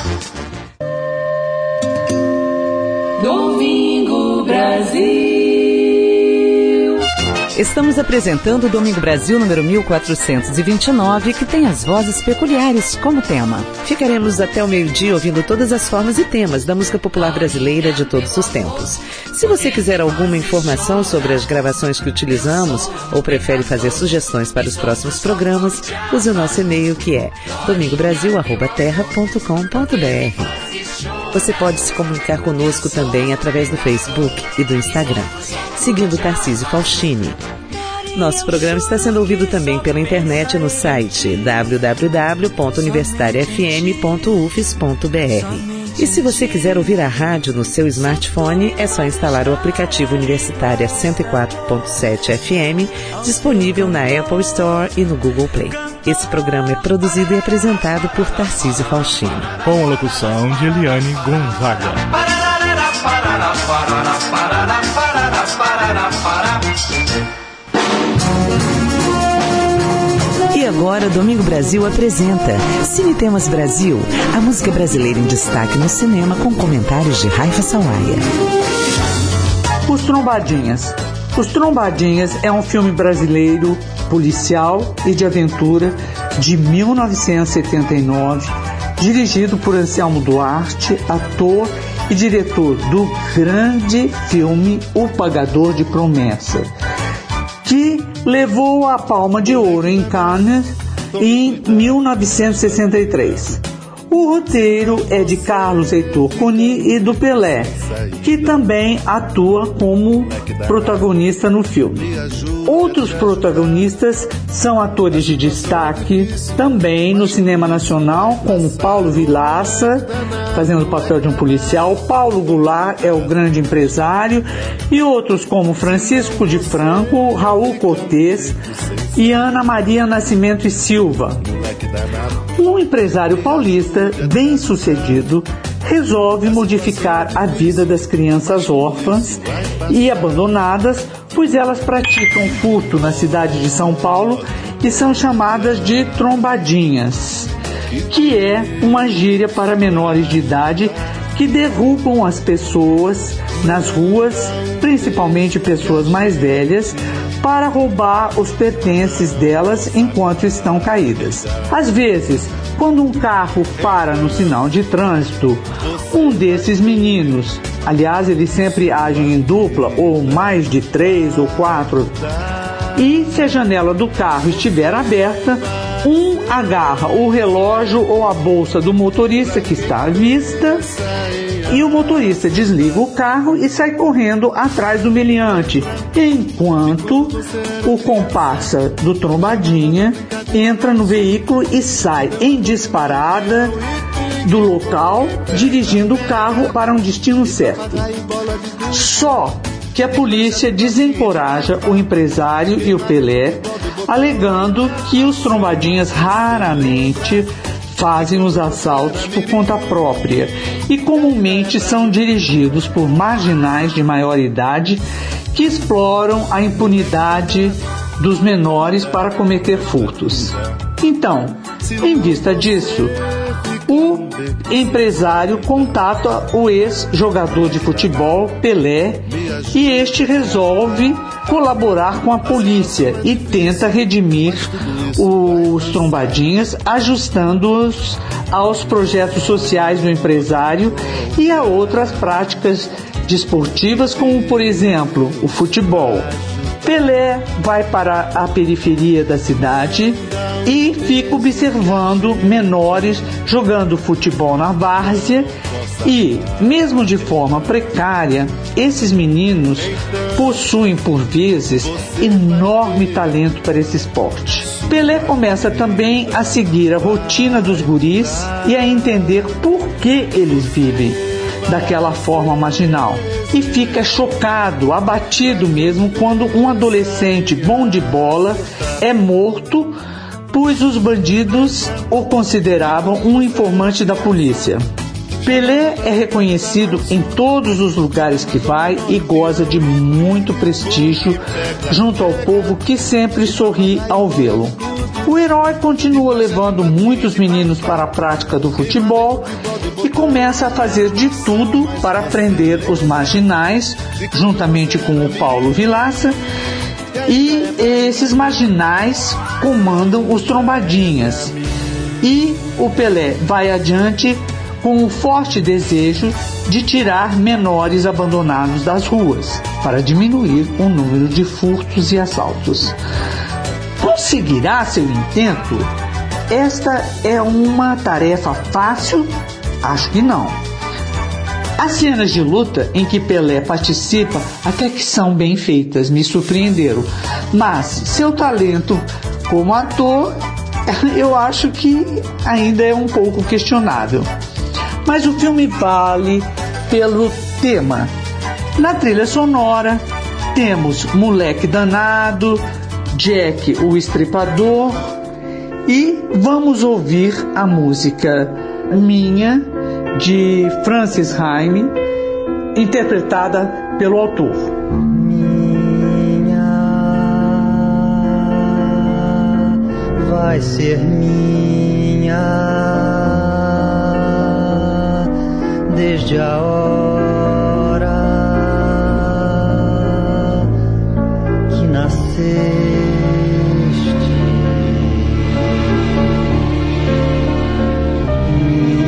Domingo Brasil. Estamos apresentando o Domingo Brasil número mil quatrocentos e vinte e nove, que tem as vozes peculiares como tema. Ficaremos até o meio-dia ouvindo todas as formas e temas da música popular brasileira de todos os tempos. Se você quiser alguma informação sobre as gravações que utilizamos ou prefere fazer sugestões para os próximos programas, use o nosso e-mail, que é domingo brasil arroba terra ponto com ponto b r. Você pode se comunicar conosco também através do Facebook e do Instagram, seguindo Tarcísio Faustini. Nosso programa está sendo ouvido também pela internet no site w w w ponto universitária f m ponto u f s ponto b r. E se você quiser ouvir a rádio no seu smartphone, é só instalar o aplicativo Universitária cento e quatro ponto sete F M, disponível na Apple Store e no Google Play. Esse programa é produzido e apresentado por Tarcísio Faustini, com a locução de Eliane Gonzaga. E agora, Domingo Brasil apresenta Cine Temas Brasil, a música brasileira em destaque no cinema, com comentários de Raifa Sawaia. Os Trombadinhas. Os Trombadinhas é um filme brasileiro, policial e de aventura de mil novecentos e setenta e nove, dirigido por Anselmo Duarte, ator e diretor do grande filme O Pagador de Promessas, que levou a Palma de Ouro em Cannes em mil novecentos e sessenta e três. O roteiro é de Carlos Heitor Coni e do Pelé, que também atua como protagonista no filme. Outros protagonistas são atores de destaque também no cinema nacional, como Paulo Vilaça, fazendo o papel de um policial, Paulo Goulart é o grande empresário, e outros como Francisco de Franco, Raul Cortez e Ana Maria Nascimento e Silva. Um empresário paulista bem-sucedido resolve modificar a vida das crianças órfãs e abandonadas, pois elas praticam furto na cidade de São Paulo e são chamadas de trombadinhas, que é uma gíria para menores de idade que derrubam as pessoas nas ruas, principalmente pessoas mais velhas, para roubar os pertences delas enquanto estão caídas. Às vezes, quando um carro para no sinal de trânsito, um desses meninos, aliás, eles sempre agem em dupla, ou mais de três ou quatro, e se a janela do carro estiver aberta, um agarra o relógio ou a bolsa do motorista que está à vista, e o motorista desliga o carro e sai correndo atrás do meliante, enquanto o comparsa do trombadinha entra no veículo e sai em disparada do local, dirigindo o carro para um destino certo. Só que a polícia desencoraja o empresário e o Pelé, alegando que os trombadinhas raramente fazem os assaltos por conta própria e comumente são dirigidos por marginais de maior idade que exploram a impunidade dos menores para cometer furtos. Então, em vista disso, o empresário contata o ex-jogador de futebol, Pelé, e este resolve colaborar com a polícia e tenta redimir os trombadinhas, ajustando-os aos projetos sociais do empresário e a outras práticas desportivas, como, por exemplo, o futebol. Pelé vai para a periferia da cidade e fica observando menores jogando futebol na várzea e, mesmo de forma precária, esses meninos possuem, por vezes, enorme talento para esse esporte. Pelé começa também a seguir a rotina dos guris e a entender por que eles vivem daquela forma marginal. E fica chocado, abatido mesmo, quando um adolescente bom de bola é morto, pois os bandidos o consideravam um informante da polícia. Pelé é reconhecido em todos os lugares que vai e goza de muito prestígio junto ao povo que sempre sorri ao vê-lo. O herói continua levando muitos meninos para a prática do futebol e começa a fazer de tudo para prender os marginais, juntamente com o Paulo Vilaça, e esses marginais comandam os trombadinhas. E o Pelé vai adiante com o forte desejo de tirar menores abandonados das ruas, para diminuir o número de furtos e assaltos. Conseguirá seu intento? Esta é uma tarefa fácil? Acho que não. As cenas de luta em que Pelé participa até que são bem feitas, me surpreenderam, mas seu talento como ator eu acho que ainda é um pouco questionável. Mas o filme vale pelo tema. Na trilha sonora temos Moleque Danado, Jack o Estripador, e vamos ouvir a música Minha, de Francis Haime, interpretada pelo autor. Minha vai ser minha desde a hora que nasceste. Minha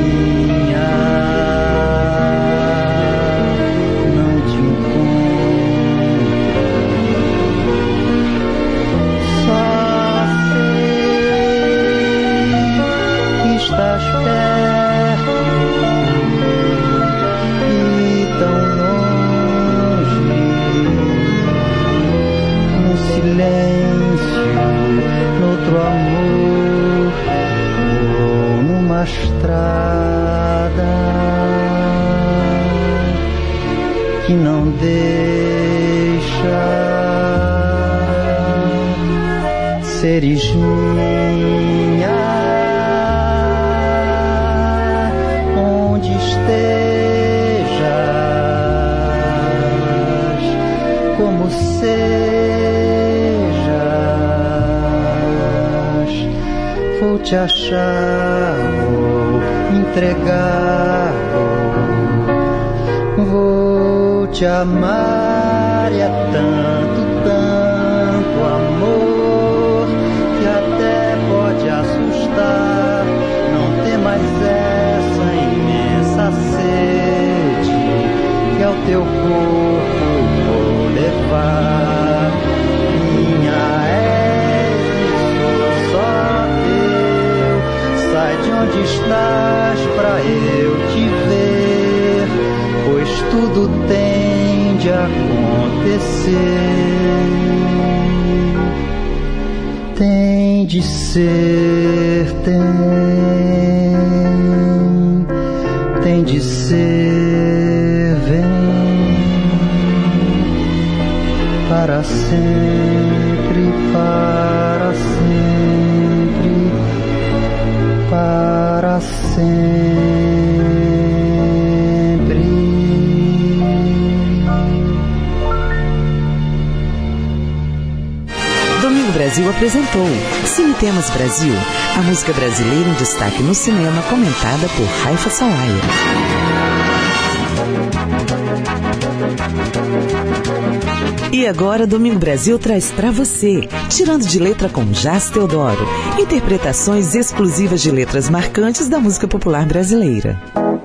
silêncio, noutro amor ou numa estrada que não deixa seres minha, onde estejas, como sejas, vou te achar, vou entregar, vou te amar, e é tanto, tanto amor que até pode assustar, não ter mais essa imensa sede que ao teu corpo vou levar. Minha és e sou só teu, sai de onde estás pra eu te ver, pois tudo tem de acontecer, tem de ser, tem, tem de ser, vem, para sempre, para sempre, para sempre. Domingo Brasil apresentou Cine Temas Brasil, a música brasileira em destaque no cinema, comentada por Raifa Salaia. E agora Domingo Brasil traz pra você Tirando de Letra com Jazz Teodoro, interpretações exclusivas de letras marcantes da música popular brasileira.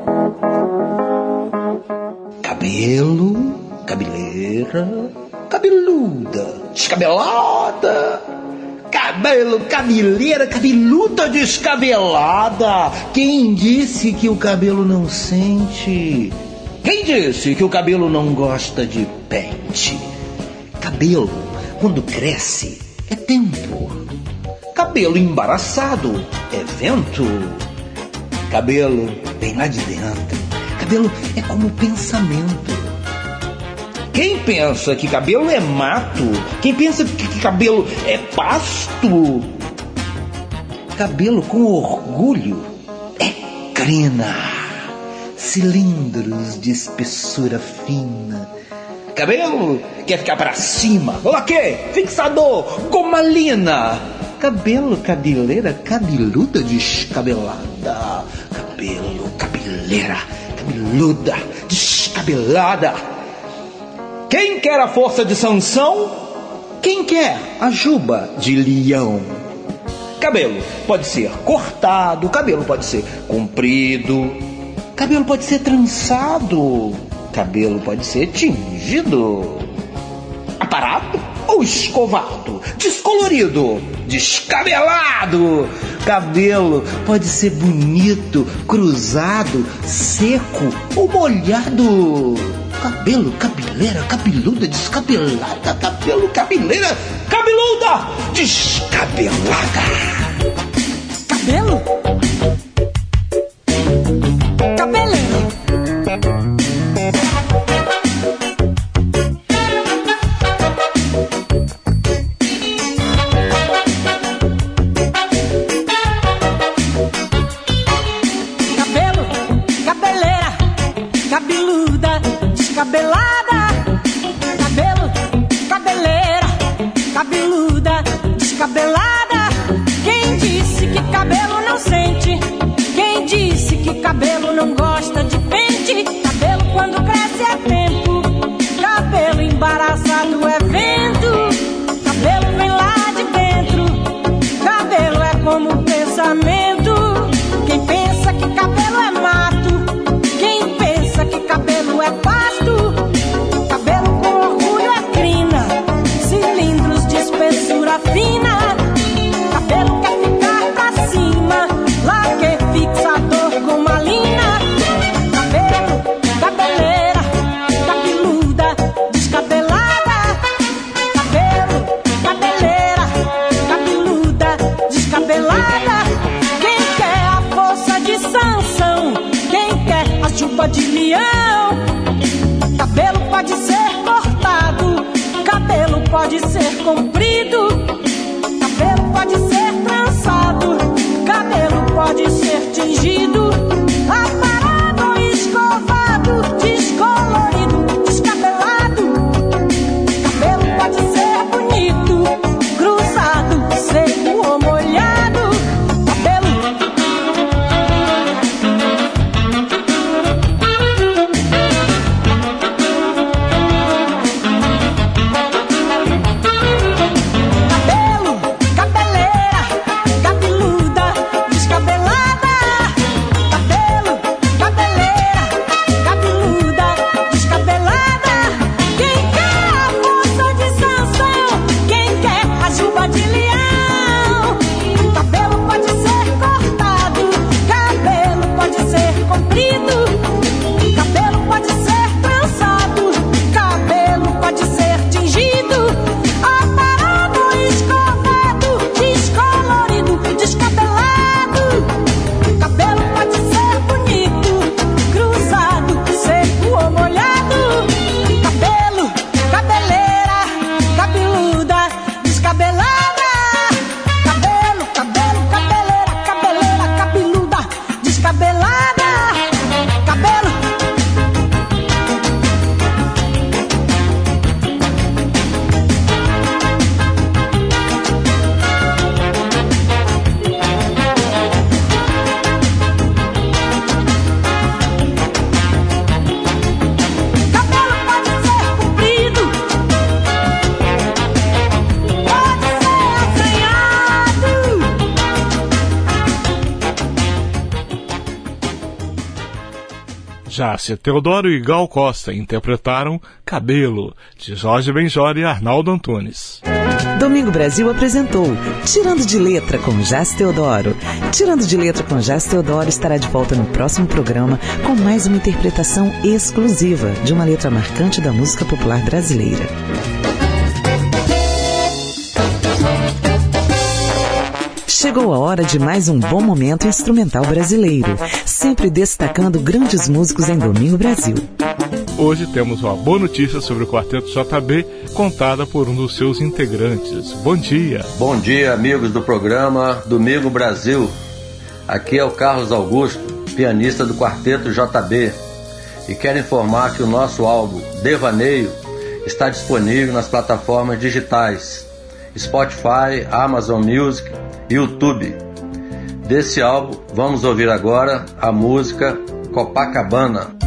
Cabelo, cabeleira, cabeluda, descabelada, cabelo, cabeleira, cabeluda, descabelada. Quem disse que o cabelo não sente? Quem disse que o cabelo não gosta de pente? Cabelo, quando cresce, é tempo. Cabelo embaraçado é vento. Cabelo vem lá de dentro. Cabelo é como pensamento. Quem pensa que cabelo é mato? Quem pensa que cabelo é pasto? Cabelo com orgulho é crina. Cilindros de espessura fina. Cabelo quer ficar pra cima. Olha quê? Fixador, gomalina. Cabelo, cabeleira, cabeluda, descabelada. Cabelo, cabeleira, cabeluda, descabelada. Quem quer a força de Sansão? Quem quer a juba de leão? Cabelo pode ser cortado, cabelo pode ser comprido, cabelo pode ser trançado, cabelo pode ser tingido, aparado ou escovado, descolorido, descabelado. Cabelo pode ser bonito, cruzado, seco ou molhado. Cabelo, cabeleira, cabeluda, descabelada. Cabelo, cabeleira, cabeluda, descabelada. Cabelo, cabeleira. Cabelada, cabelo, cabeleira, cabeluda, descabelada. Quem disse que cabelo não sente? Quem disse que cabelo não gosta de pente? Cabelo quando cresce é tempo, cabelo embaraçado é vento. Cabelo vem lá de dentro, cabelo é como pensamento. Quem pensa que cabelo é mato, quem pensa que cabelo é pasto. Cabelo com orgulho é crina, cilindros de espessura fina. Cabelo quer ficar pra cima, lá que fixador com malina. pode ser comprido, cabelo pode ser trançado, cabelo pode ser tingido, aparado ou escovado, descolorido, descabelado. Cabelo pode ser bonito, cruzado, seco ou molhado. Jácia Teodoro e Gal Costa interpretaram Cabelo, de Jorge Benjor e Arnaldo Antunes. Domingo Brasil apresentou Tirando de Letra com Jácia Teodoro. Tirando de Letra com Jácia Teodoro estará de volta no próximo programa com mais uma interpretação exclusiva de uma letra marcante da música popular brasileira. Chegou a hora de mais um bom momento instrumental brasileiro, sempre destacando grandes músicos em Domingo Brasil. Hoje temos uma boa notícia sobre o Quarteto J B, contada por um dos seus integrantes. Bom dia! Bom dia, amigos do programa Domingo Brasil. Aqui é o Carlos Augusto, pianista do Quarteto J B, e quero informar que o nosso álbum Devaneio está disponível nas plataformas digitais Spotify, Amazon Music, YouTube. Desse álbum, vamos ouvir agora a música Copacabana.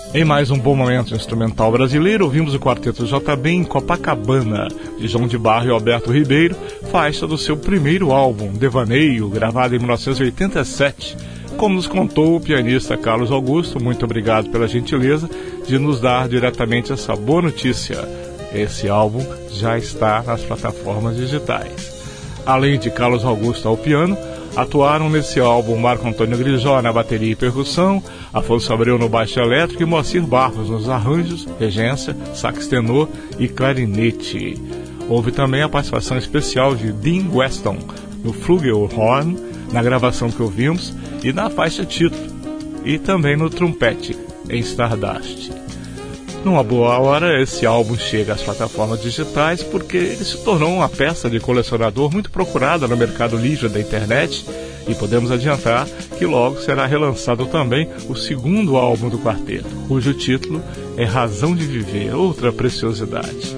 Em mais um bom momento instrumental brasileiro, ouvimos o quarteto J B em Copacabana, de João de Barro e Alberto Ribeiro, faixa do seu primeiro álbum, Devaneio, gravado em mil novecentos e oitenta e sete. Como nos contou o pianista Carlos Augusto, muito obrigado pela gentileza de nos dar diretamente essa boa notícia. Esse álbum já está nas plataformas digitais. Além de Carlos Augusto ao piano, atuaram nesse álbum Marco Antônio Grijó na bateria e percussão, Afonso Abreu no baixo elétrico e Moacir Barros nos arranjos, regência, sax tenor e clarinete. Houve também a participação especial de Dean Weston no flugelhorn, na gravação que ouvimos, e na faixa título, e também no trompete, em Stardust. Numa boa hora, esse álbum chega às plataformas digitais porque ele se tornou uma peça de colecionador muito procurada no mercado livre da internet, e podemos adiantar que logo será relançado também o segundo álbum do quarteto, cujo título é Razão de Viver, outra preciosidade.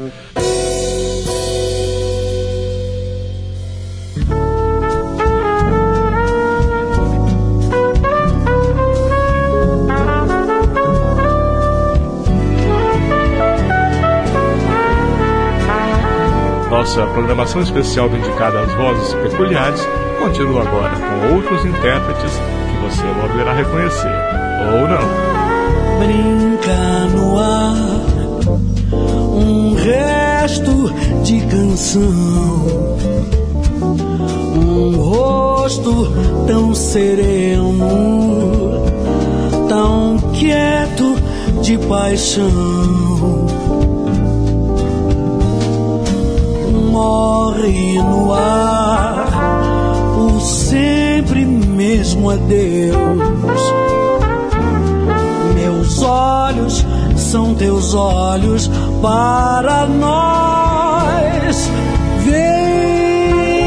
Nossa programação especial dedicada às vozes peculiares continua agora com outros intérpretes que você logo irá reconhecer, ou não. Brinca no ar, um resto de canção, um rosto tão sereno, tão quieto de paixão. Morre no ar o sempre mesmo adeus. Meus olhos são teus olhos para nós. Vem,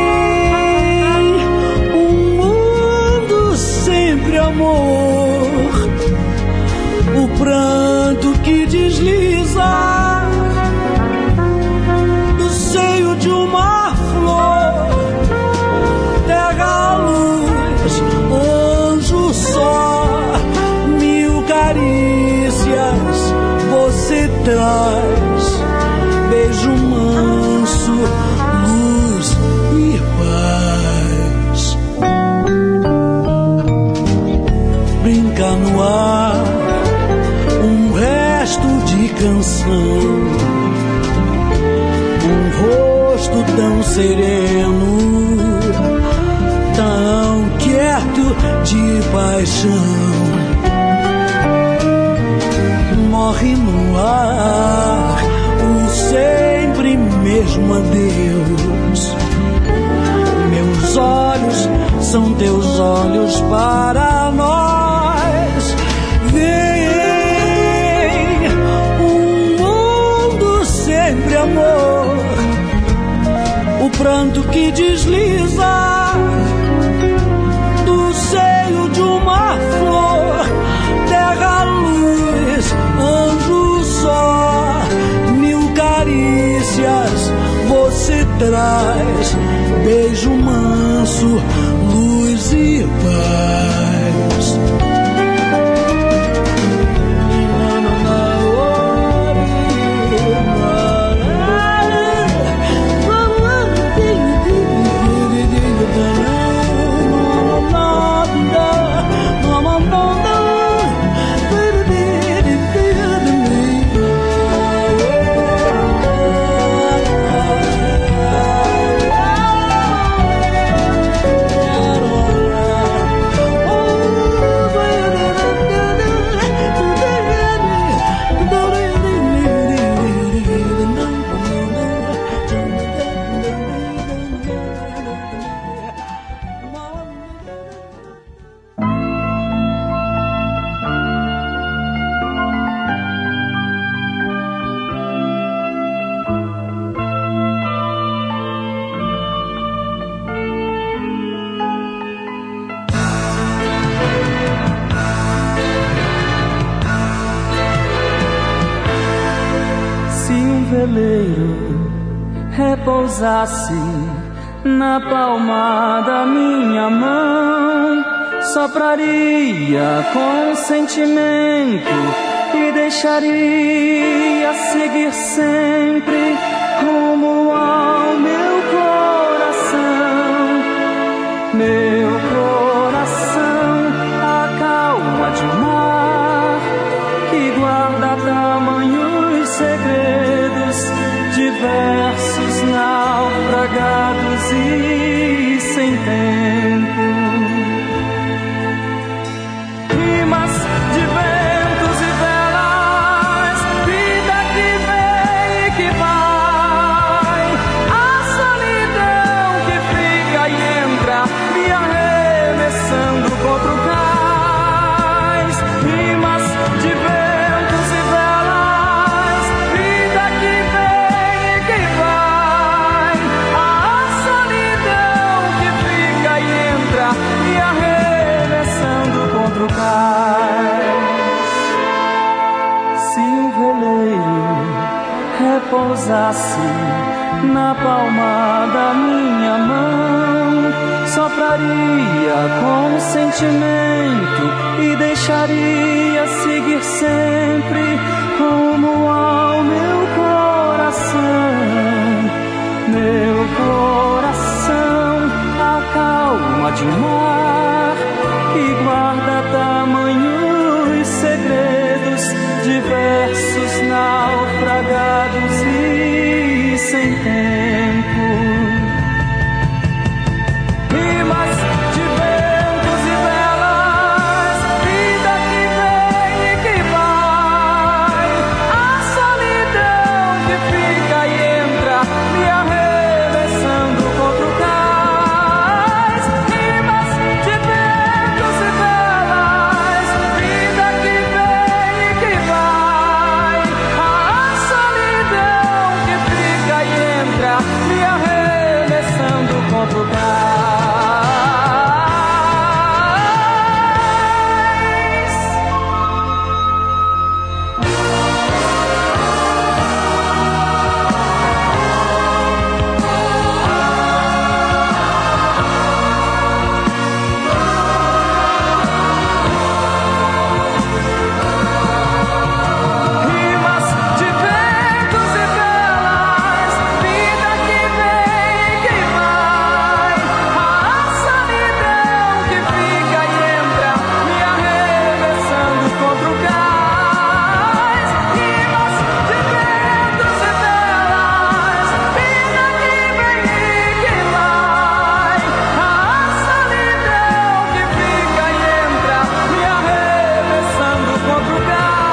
um mundo sempre amor, o pranto que desliza de uma flor, terra, luz, anjo só, mil carícias você traz, beijo manso, luz e paz. Brinca no ar, um resto de canção, rosto tão sereno, tão quieto de paixão. Morre no ar o sempre mesmo adeus. Meus olhos são teus olhos para nós. Vem, um mundo sempre amor, o pranto que desliza do seio de uma flor, terra, luz, anjo só, mil carícias você traz, beijo manso, luz e paz. Repousasse na palma da minha mão, sopraria com sentimento e deixaria seguir sempre rumo ao meu coração. Meu coração, a calma de um mar que guarda tamanhos segredos, diversos, naufragados e sem tempo. Rimas de ventos e velas, vida que vem e que vai, a solidão que fica e entra, me arremessando contra o cais. Rimas de ventos e velas, vida que vem e que vai, a solidão que fica e entra, me arremessando contra o cais. Se um veleiro repousasse na palma da minha mão, sopraria com sentimento e deixaria seguir sempre rumo ao meu coração. Meu coração, a calma de um mar que guarda tamanhos segredos, diversos, naufragados e sem tempo. Rimas de ventos e velas, vida que vem e que vai, a solidão que fica e entra, me arremessando contra o cais. Rimas de ventos e velas, vida que vem e que vai, a solidão que fica e entra, me arremessando contra o cais. Rimas de ventos e velas, vida que vem e que vai, a solidão que fica e entra, me arremessando contra o cais. Rimas de ventos e velas, vida que vem e que vai, a solidão que fica e entra, me arremessando contra o cais.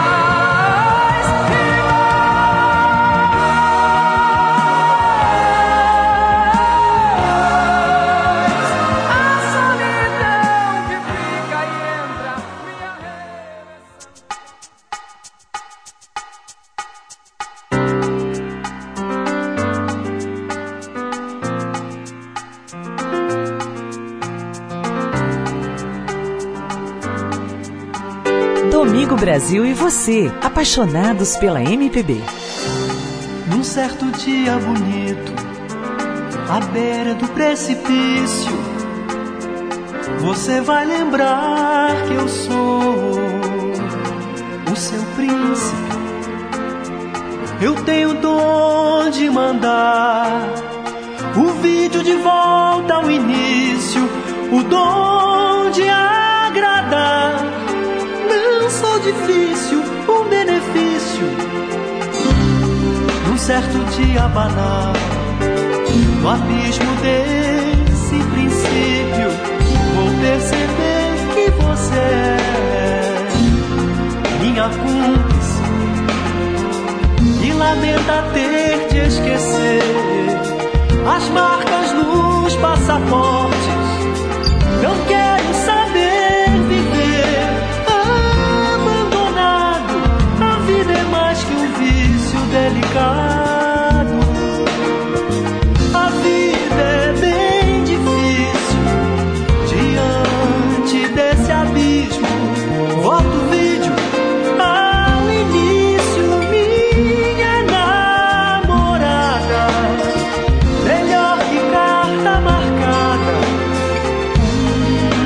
Domingo Brasil e você, apaixonados pela M P B. Num certo dia bonito, à beira do precipício, você vai lembrar que eu sou o seu príncipe. Eu tenho o dom de mandar o vídeo de volta ao início, o dom de agradar. Não sou difícil, um benefício. Num certo dia banal, no abismo desse princípio, vou perceber que você é minha cúmplice e lamenta ter de esquecer as marcas nos passaportes. Não quero saber viver abandonado. A vida é mais que um vício delicado. A vida é bem difícil diante desse abismo. Volta o vídeo ao início, minha namorada, melhor que carta marcada.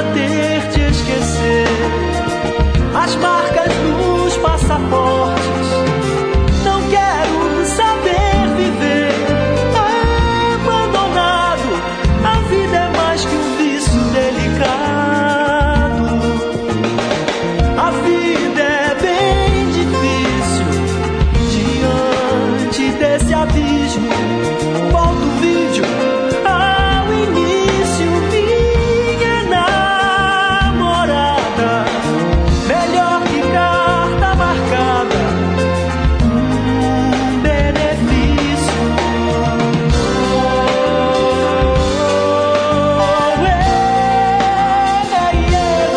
ter te esquecer. As marcas nos passaportes, não quero saber viver abandonado. A vida é mais que um vício delicado. A vida é bem difícil diante desse abismo. Volta o vídeo ao início, minha namorada. Melhor que carta marcada, um benefício. Oh, é, é,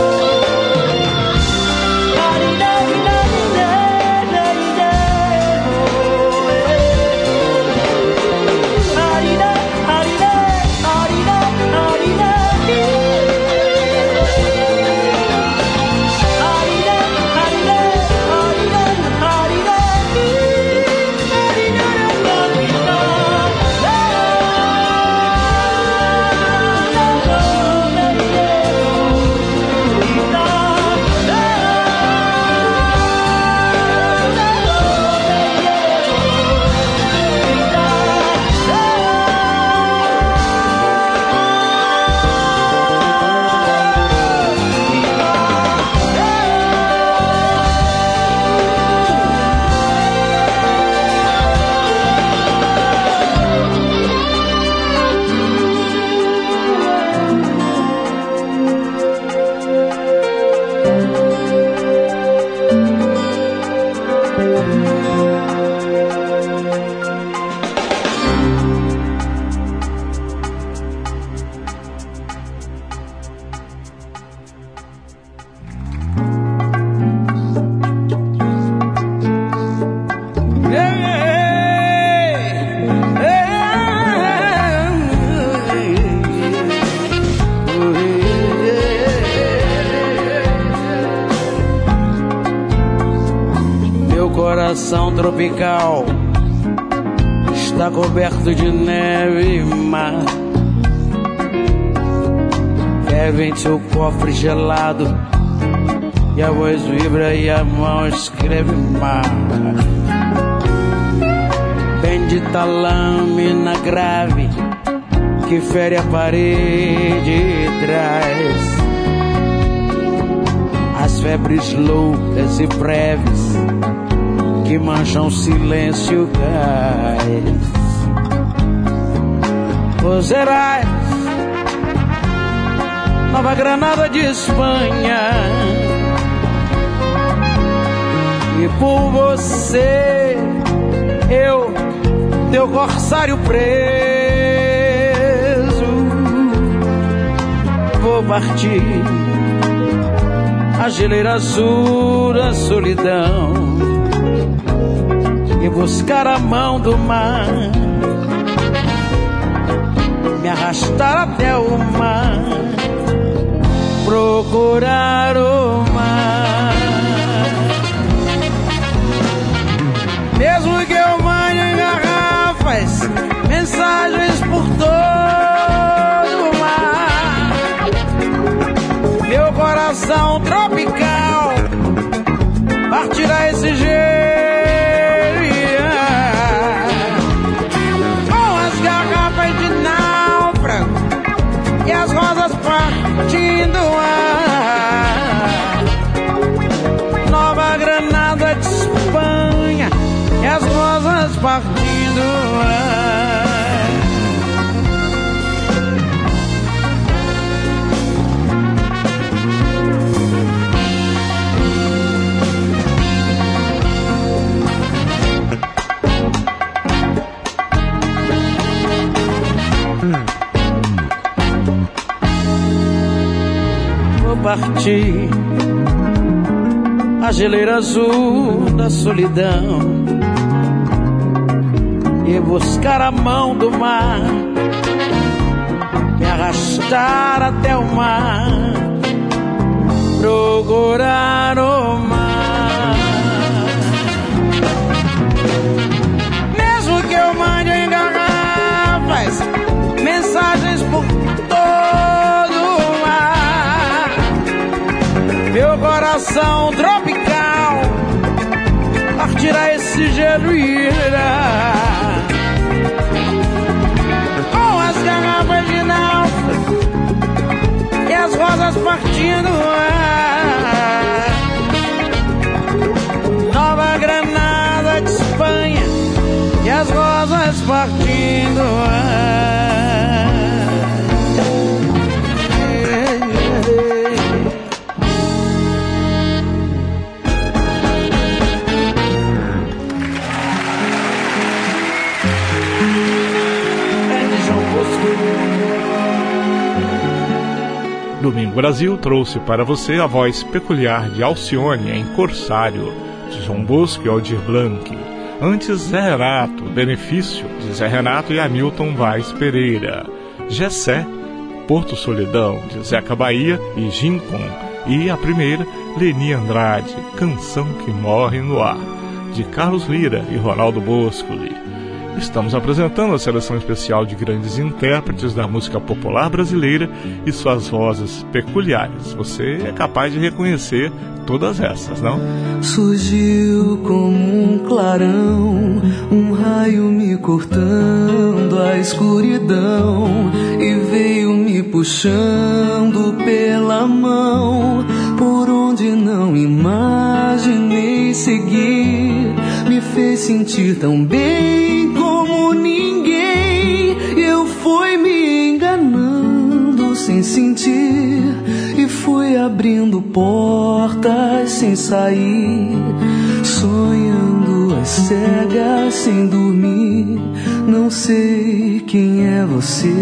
coração tropical está coberto de neve e mar. Ferve em seu cofre gelado e a voz vibra e a mão escreve mar. Bendita lâmina grave que fere a parede e traz as febres loucas e breves que mancham silêncio gás. Os heróis, Nova Granada de Espanha, e por você eu, teu corsário preso, vou partir a geleira azul da solidão e buscar a mão do mar, me arrastar até o mar, procurar o mar. Mesmo que eu mande em garrafas mensagens por todo o mar, meu coração tropical partirá esse jeito, com as garrafas de náufrago e as rosas partindo ar. Nova Granada de Espanha e as rosas partindo ar. Vou partir a geleira azul da solidão e buscar a mão do mar, me arrastar até o mar, procurar o mar. Mesmo que eu mande em garrafas mensagens por todo o mar, estação tropical partirá esse gelo e irá com as garrafas de náufrago e as rosas partindo. Nova Granada de Espanha e as rosas partindo. Domingo Brasil trouxe para você a voz peculiar de Alcione em Corsário, de João Bosco e Aldir Blanc. Antes, Zé Renato, Benefício, de Zé Renato e Hamilton Vaz Pereira. Gessé, Porto Solidão, de Zeca Bahia e Gincon. E a primeira, Leni Andrade, Canção que Morre no Ar, de Carlos Lira e Ronaldo Boscoli. Estamos apresentando a seleção especial de grandes intérpretes da música popular brasileira e suas vozes peculiares. Você é capaz de reconhecer todas essas, não? Surgiu como um clarão, um raio me cortando a escuridão e veio me puxando pela mão, por onde não imaginei seguir, me fez sentir tão bem como ninguém. Eu fui me enganando sem sentir e fui abrindo portas sem sair, sonhando às cegas sem dormir. Não sei quem é você.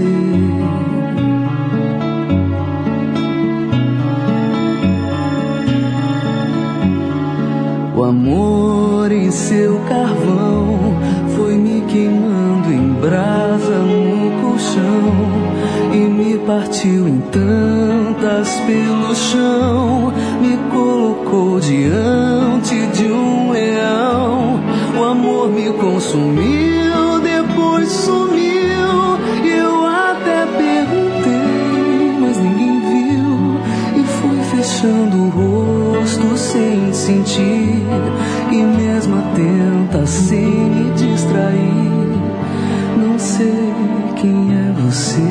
O amor em seu carvão foi me queimando em brasa no colchão e me partiu em tantas pelo chão, me colocou diante de um leão. O amor me consumiu, depois sumiu, e eu até perguntei, mas ninguém viu, e fui fechando o rosto sem sentir, e mesmo atenta sem me distrair. Não sei quem é você.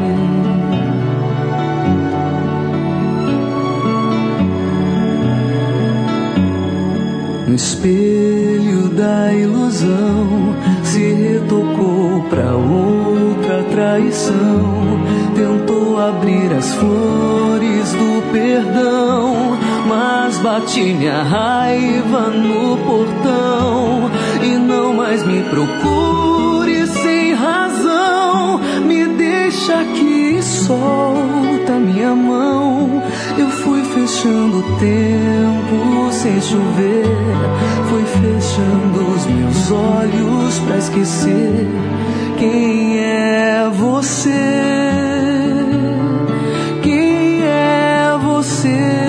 No espelho da ilusão se retocou pra outra traição, tentou abrir as flores do perdão, mas bati minha raiva no portão. E não mais me procure sem razão, me deixa aqui e solta minha mão. Eu fui fechando o tempo sem chover, fui fechando os meus olhos pra esquecer quem é você. Quem é você?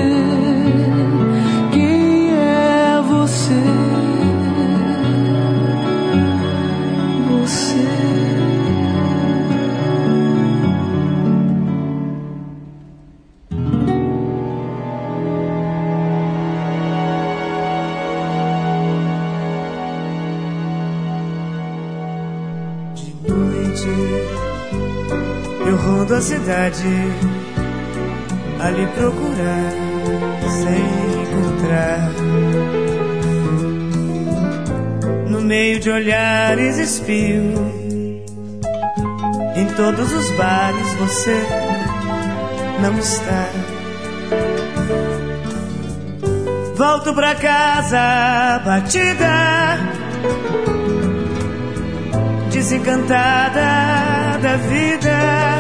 Eu rodo a cidade a lhe procurar sem encontrar. No meio de olhares espio, em todos os bares você não está. Volto pra casa batida, desencantada da vida.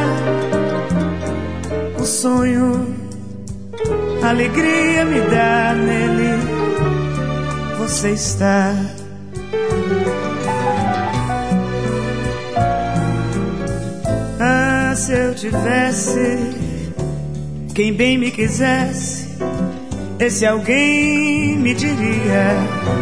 O sonho, a alegria me dá, nele você está. Ah, se eu tivesse quem bem me quisesse, esse alguém me diria: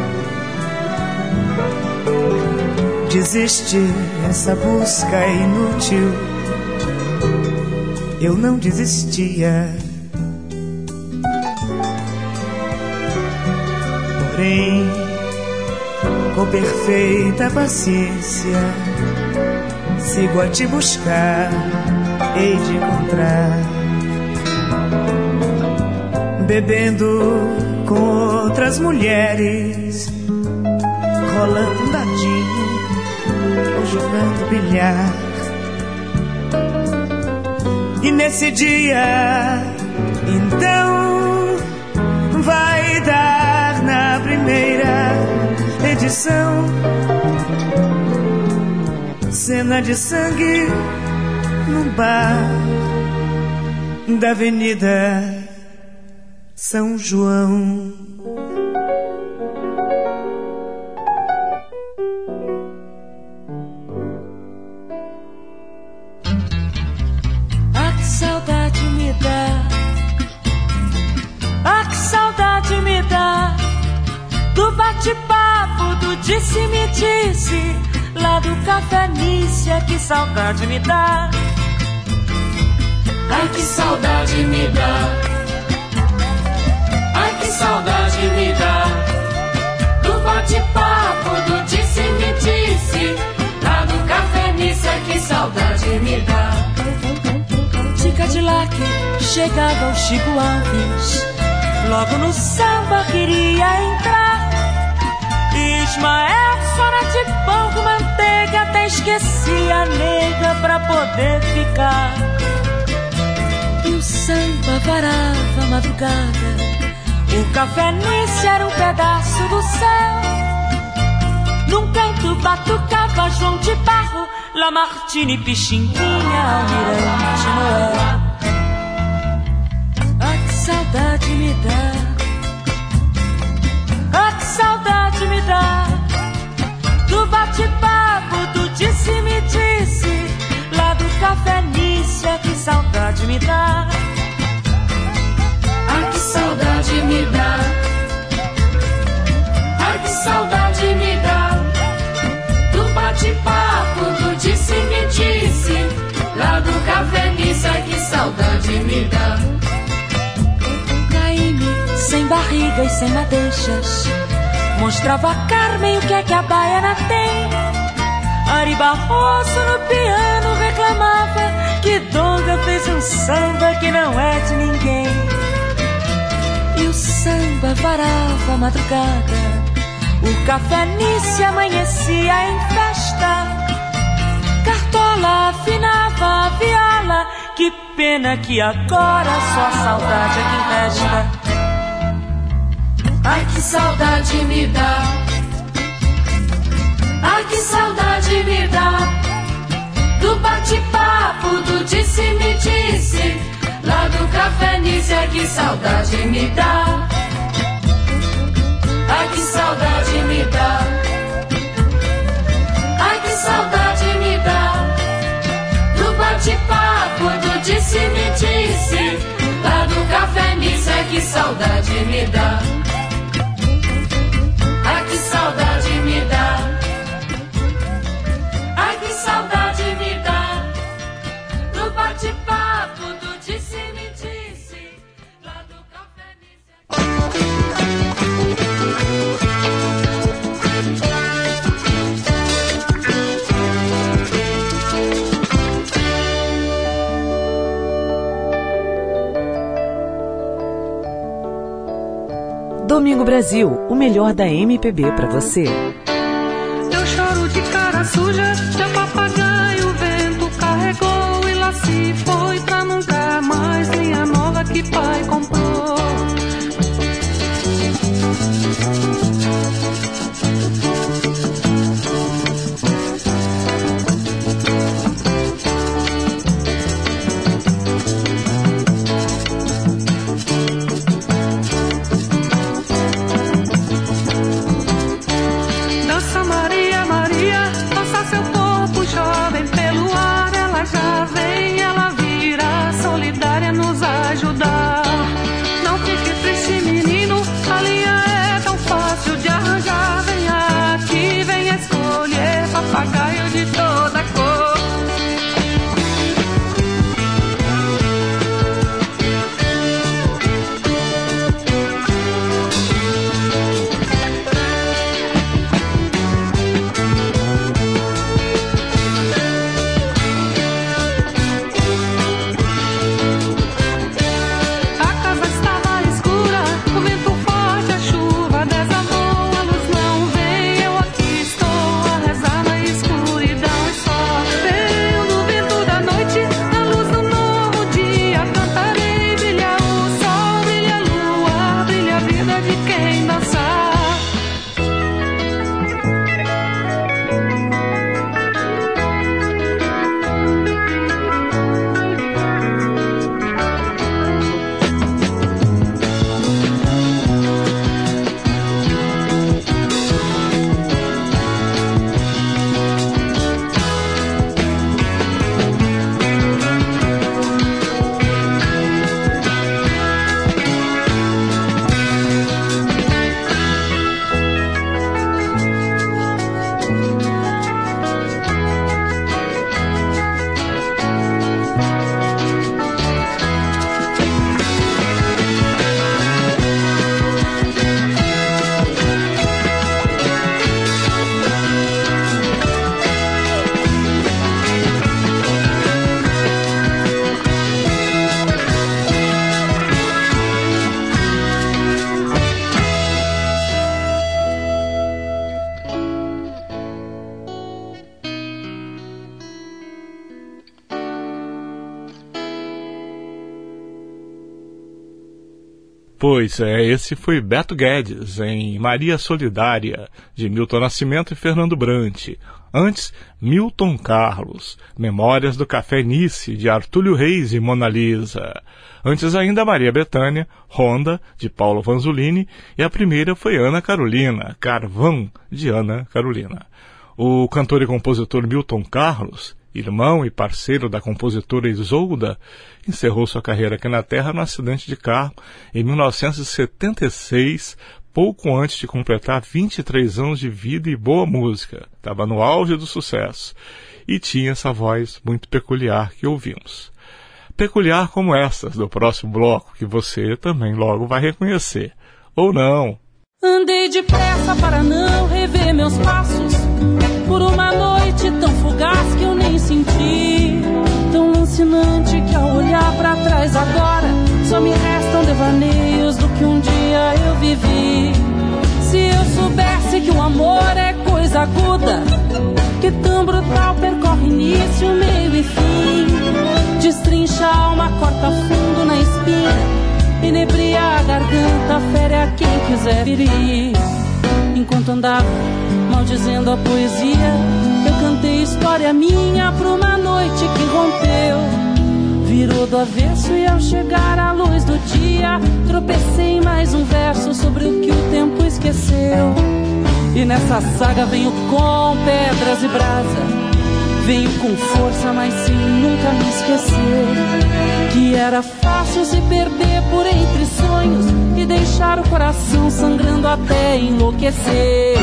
desiste, essa busca é inútil. Eu não desistia. bem, com perfeita paciência, sigo a te buscar, hei de encontrar. Bebendo com outras mulheres, rolando dadinho ou jogando bilhar. E nesse dia, então, vai dar na primeira edição cena de sangue num bar da Avenida São João. Ah, que saudade me dá, ah, que saudade me dá do bate-papo, do disse-me-disse lá do Café Nícia. Que saudade me dá, ai que saudade me dá, ai que saudade me dá do bate-papo, do disse-me-disse lá do Café Nícia. Que saudade me dá. De Cadillac chegava o Chico Alves, logo no samba queria entrar. Ismael, fora de pão com manteiga, até esquecia a nega pra poder ficar. E o samba varava a madrugada, o Café Nícia era um pedaço do céu. Num canto batucava João de Barro, Lamartine, Pixinguinha, Almirante Noel. Ah, que saudade me dá, ah, que saudade me dá do bate-papo, do disse-me-disse lá do Café Nícia. Que saudade me dá, ai que saudade me dá, ai que saudade me dá do bate-papo, do disse-me-disse lá do Café Nícia. Que saudade me dá. Caíme sem barriga e sem madeixas, mostrava a Carmen o que é que a baiana tem. Ari Barroso no piano reclamava que Donga fez um samba que não é de ninguém. E o samba varava a madrugada, o Café Nícia amanhecia em festa. Cartola afinava a viola, que pena que agora só a saudade é que resta. Ai que saudade me dá, ai que saudade me dá do bate-papo, do disse-me-disse lá do Café Nícia. Que saudade me dá, ai que saudade me dá, ai que saudade me dá do bate-papo, do disse-me-disse lá do Café Nícia. Que saudade me dá, ai que saudade me dá, ai que saudade me dá do bate-papo, do disse-me-disse lá do Café Nícia. Domingo Brasil, o melhor da M P B pra você. Eu choro de cara suja, meu papagaio o vento carregou e lá se foi pra nunca mais linha nova que pai comprou. Dança Maria, Maria, dança seu povo. Pois é, esse foi Beto Guedes, em Maria Solidária, de Milton Nascimento e Fernando Brant. Antes, Milton Carlos, Memórias do Café Nice, de Artúlio Reis e Mona Lisa. Antes ainda, Maria Bethânia, Honda, de Paulo Vanzolini, e a primeira foi Ana Carolina, Carvão, de Ana Carolina. O cantor e compositor Milton Carlos, irmão e parceiro da compositora Isolda, encerrou sua carreira aqui na Terra num acidente de carro em mil novecentos e setenta e seis, pouco antes de completar vinte e três anos de vida e boa música. Estava no auge do sucesso e tinha essa voz muito peculiar que ouvimos. Peculiar como essas do próximo bloco, que você também logo vai reconhecer. Ou não. Andei depressa para não rever meus passos, por uma noite tão fugaz que eu nem senti, tão lancinante que ao olhar pra trás agora só me restam devaneios do que um dia eu vivi. Se eu soubesse que o amor é coisa aguda, que tão brutal percorre início, meio e fim, destrincha a alma, corta fundo na espinha, inebria a garganta, fere a quem quiser ferir. Enquanto andava maldizendo a poesia, eu cantei história minha pra uma noite que rompeu, virou do avesso e ao chegar à luz do dia tropecei em mais um verso sobre o que o tempo esqueceu. E nessa saga venho com pedras e brasa, venho com força, mas sem nunca me esquecer que era fácil se perder por entre sonhos e deixar o coração sangrando até enlouquecer.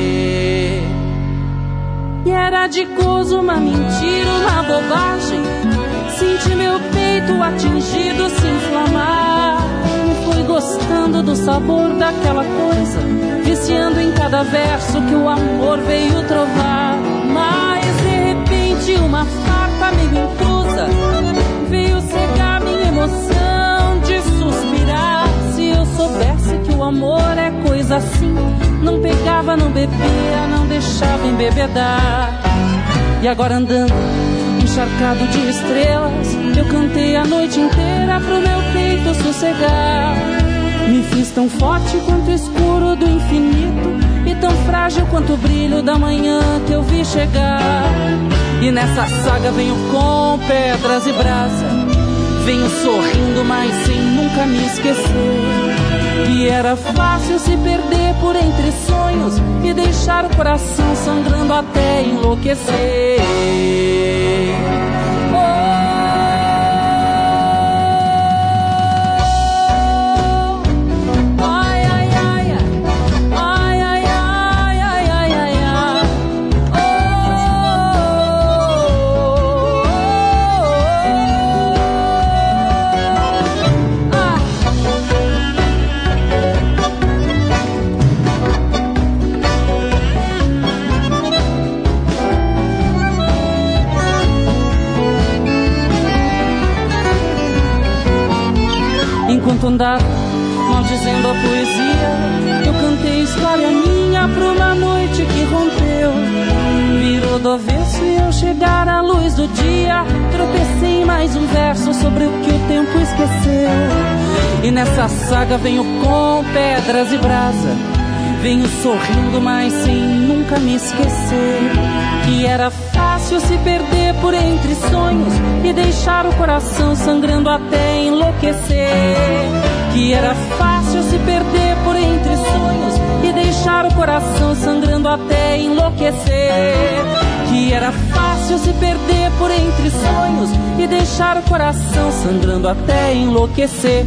E era de gozo, uma mentira, uma bobagem, senti meu peito atingido se inflamar, e fui gostando do sabor daquela coisa, viciando em cada verso que o amor veio trovar. Mas de repente uma farpa meio intrusa veio cegar minha emoção de suspirar. Se eu soubesse que o amor é coisa assim, não pegava, não bebia, não deixava embebedar. E agora andando encharcado de estrelas, eu cantei a noite inteira pro meu peito sossegar. Me fiz tão forte quanto o escuro do infinito e tão frágil quanto o brilho da manhã que eu vi chegar. E nessa saga venho com pedras e brasa, venho sorrindo, mas sem nunca me esquecer que era fácil se perder por entre sonhos e deixar o coração sangrando até enlouquecer. Oh. Enquanto andava maldizendo a poesia, eu cantei história minha pra uma noite que rompeu, virou do avesso e ao chegar à luz do dia tropecei em mais um verso sobre o que o tempo esqueceu. E nessa saga venho com pedras e brasa, venho sorrindo, mas sem nunca me esquecer que era fácil se perder por entre sonhos e deixar o coração sangrando até enlouquecer. Que era fácil se perder por entre sonhos e deixar o coração sangrando até enlouquecer. Que era fácil se perder por entre sonhos e deixar o coração sangrando até enlouquecer.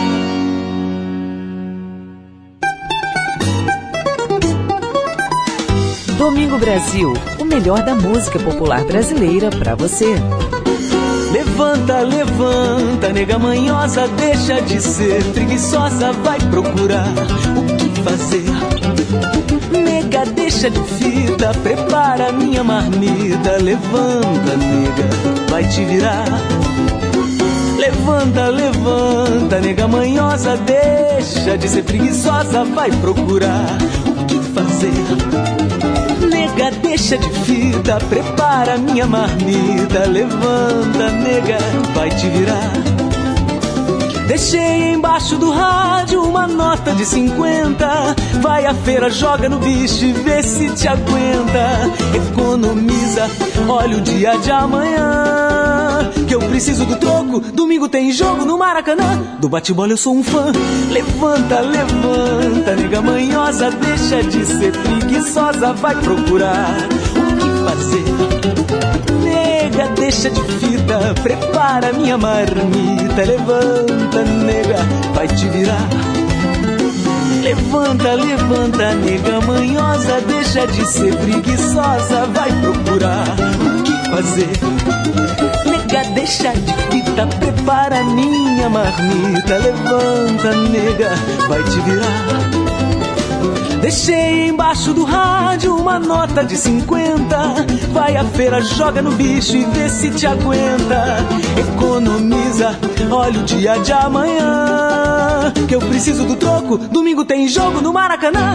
Domingo Brasil, o melhor da música popular brasileira pra você. Levanta, levanta, nega manhosa, deixa de ser preguiçosa, vai procurar o que fazer. Nega, deixa de fita, prepara minha marmita. Levanta, nega, vai te virar. Levanta, levanta, nega manhosa, deixa de ser preguiçosa, vai procurar o que fazer. Nega, deixa de fita, prepara minha marmita. Levanta, nega, vai te virar. Deixei embaixo do rádio uma nota de cinquenta. Vai à feira, joga no bicho e vê se te aguenta. Economiza, olha o dia de amanhã, que eu preciso do troco. Domingo tem jogo no Maracanã. Do bate-bola eu sou um fã. Levanta, levanta, nega manhosa, deixa de ser preguiçosa, vai procurar o que fazer. Nega, deixa de fita, prepara minha marmita. Levanta, nega, vai te virar. Levanta, levanta, nega manhosa, deixa de ser preguiçosa, vai procurar o que fazer. Nega, deixa de fita, prepara minha marmita. Levanta, nega, vai te virar. Deixei embaixo do rádio uma nota de cinquenta. Vai à feira, joga no bicho e vê se te aguenta. Economiza, olha o dia de amanhã, que eu preciso do troco. Domingo tem jogo no Maracanã.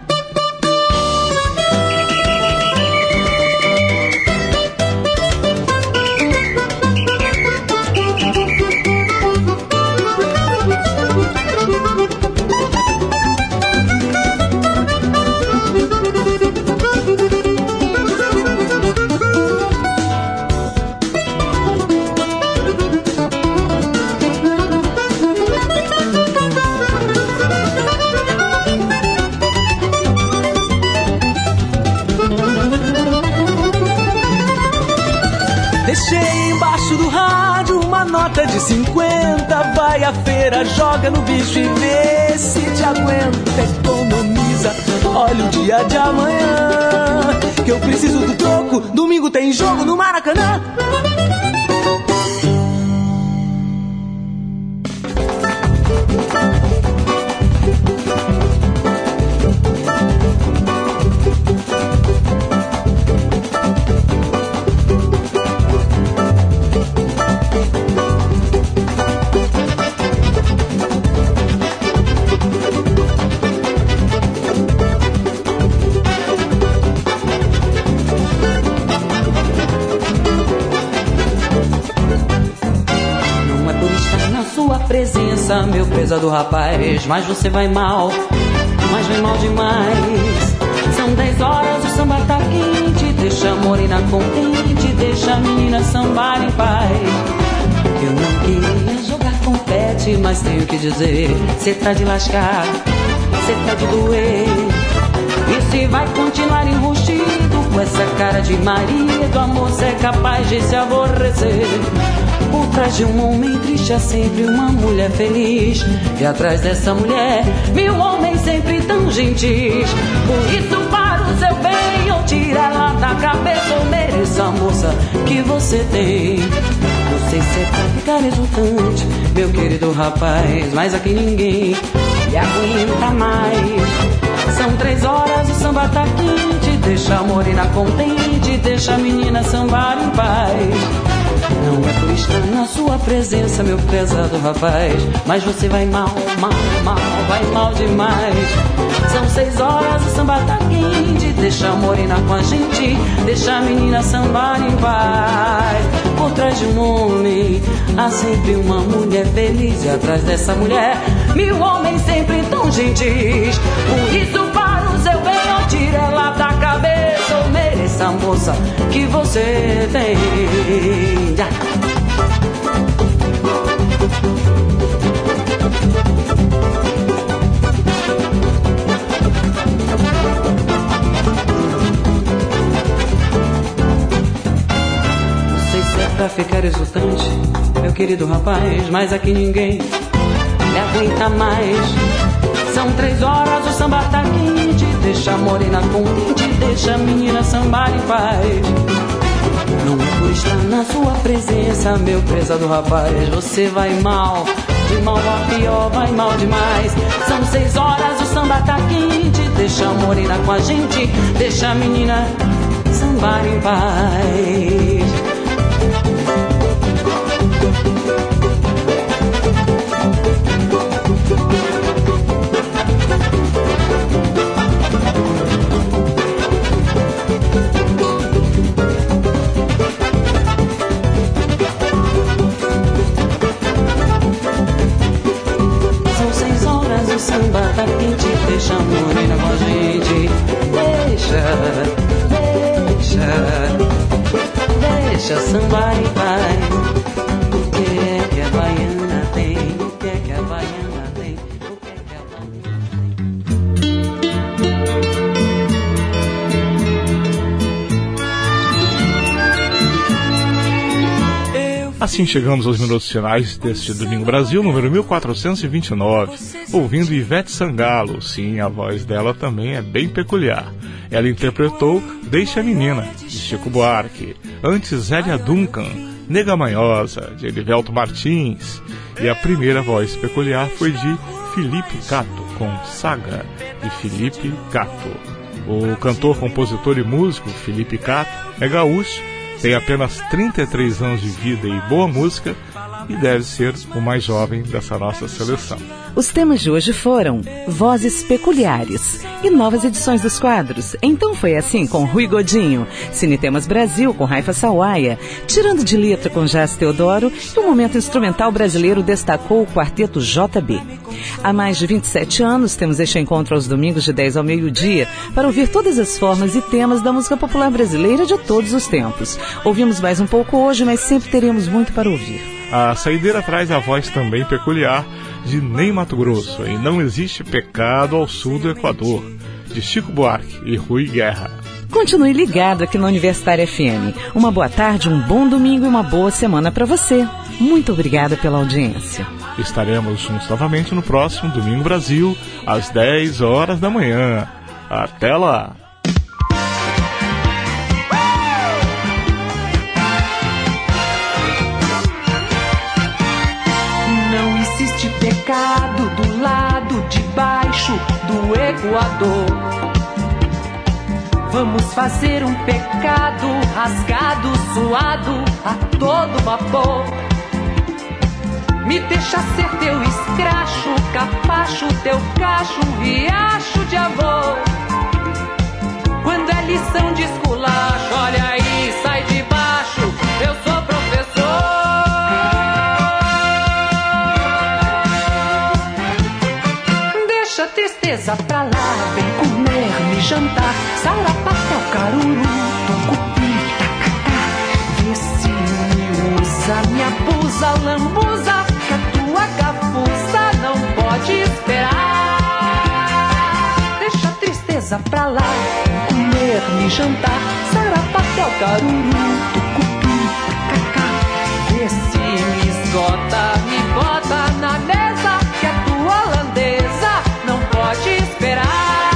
De cinquenta, vai à feira, joga no bicho e vê se te aguenta. Economiza, olha o dia de amanhã, que eu preciso do troco. Domingo tem jogo no Maracanã. Meu pesado rapaz, mas você vai mal, mas vai mal demais. São dez horas, o samba tá quente, deixa a morena contente, deixa a menina sambar em paz. Eu não queria jogar confete, mas tenho que dizer, cê tá de lascar, cê tá de doer. E se vai continuar enrustido com essa cara de marido, a moça é capaz de se aborrecer. Por trás de um homem triste há sempre uma mulher feliz, e atrás dessa mulher mil homens sempre tão gentis. Por isso, para o seu bem, eu tiro ela da cabeça, eu mereço a moça que você tem. Não sei se é pra ficar exultante, meu querido rapaz, mas aqui ninguém me aguenta mais. São três horas, o samba tá quente, deixa a morena contente, deixa a menina sambar em paz. Não é por estar na sua presença, meu pesado rapaz, mas você vai mal, mal, mal, vai mal demais. São seis horas, o samba tá quente, deixa a morena com a gente, deixa a menina sambar em paz. Por trás de um homem há sempre uma mulher feliz, e atrás dessa mulher mil homens sempre tão gentis. Por isso, para o seu bem, eu tiro ela da cabeça, eu mereço a moça que você tem. Já. Não sei se é pra ficar exultante, meu querido rapaz, mas aqui ninguém me aguenta mais. São três horas, o samba tá quente, deixa a morena contente, deixa a menina sambar em paz. Não é por estar na sua presença, meu pesado rapaz, você vai mal, de mal a pior, vai mal demais. São seis horas, o samba tá quente, deixa a morena com a gente, deixa a menina sambar em paz. tá quente, deixa a morena com a gente. Deixa, deixa, deixa sambar em paz. O que é que a baiana tem? O que é que a baiana tem? O que é que a Assim chegamos aos minutos finais deste Domingo Brasil, número mil quatrocentos e vinte e nove, ouvindo Ivete Sangalo. Sim, a voz dela também é bem peculiar. Ela interpretou Deixa a Menina, de Chico Buarque, antes Zélia Duncan, Nega Manhosa, de Elivelto Martins, e a primeira voz peculiar foi de Felipe Cato, com Saga, de Felipe Cato. O cantor, compositor e músico Felipe Cato é gaúcho, tem apenas trinta e três anos de vida e boa música e deve ser o mais jovem dessa nossa seleção. Os temas de hoje foram Vozes Peculiares e novas edições dos quadros. Então foi assim com Rui Godinho, Cine Temas Brasil com Raifa Sawaia, Tirando de Letra com Jazz Teodoro e o momento instrumental brasileiro destacou o quarteto J B. Há mais de vinte e sete anos temos este encontro aos domingos de dez ao meio-dia para ouvir todas as formas e temas da música popular brasileira de todos os tempos. Ouvimos mais um pouco hoje, mas sempre teremos muito para ouvir. A saideira traz a voz também peculiar de Ney Matogrosso, em Não Existe Pecado ao Sul do Equador, de Chico Buarque e Rui Guerra. Continue ligado aqui na Universitária F M. Uma boa tarde, um bom domingo e uma boa semana para você. Muito obrigada pela audiência. Estaremos juntos novamente no próximo Domingo Brasil, às dez horas da manhã. Até lá! Não existe pecado do lado de baixo do Equador. Vamos fazer um pecado rasgado, suado a todo vapor. Me deixa ser teu escracho, capacho, teu cacho, um riacho de amor. Quando é lição de esculacho, olha aí, sai de baixo, eu sou professor. Deixa a tristeza pra lá, vem comer, me jantar, sarapatel, caruru, tucupi, tacacá. Vê se me usa, me abusa, lambuza, que a tua cafuça não pode esperar. Deixa a tristeza pra lá, comer, me jantar, sarapatel, caruru, tucupi, tacacá. Vê se me esgota, me bota na mesa, que a tua holandesa não pode esperar.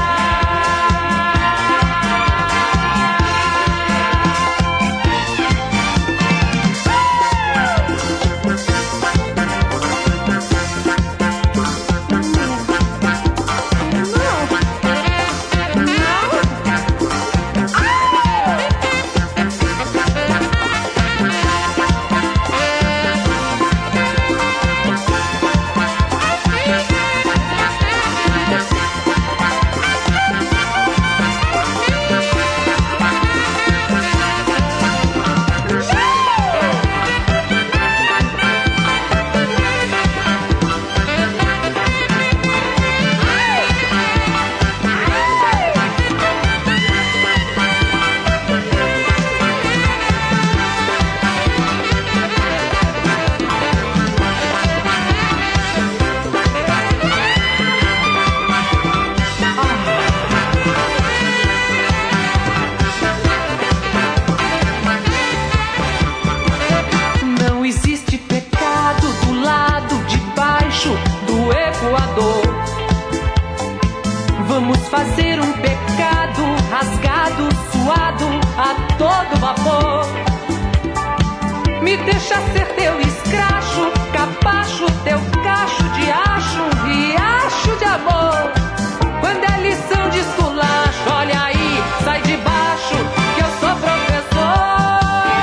Vamos fazer um pecado rasgado, suado a todo vapor. Me deixa ser teu escracho, capacho, teu cacho de acho, um riacho de amor. Quando é lição de esculacho, olha aí, sai de baixo, que eu sou professor.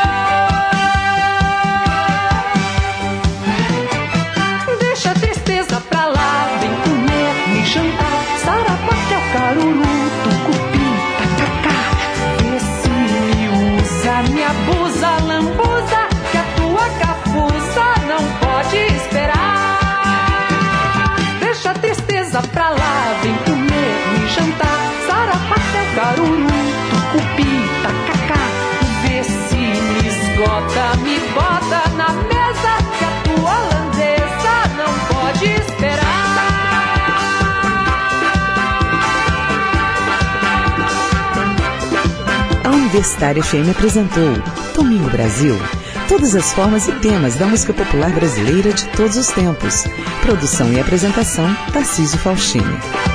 Deixa a tristeza pra lá, vem comer, me jantar, sarapatel, caruru, tucupi, tacacá. Vê se me usa, me abusa, lambuza, que a tua cafuça não pode esperar. Universitária F M apresentou Domingo Brasil. Todas as formas e temas da música popular brasileira de todos os tempos. Produção e apresentação, Tarcísio Faustini.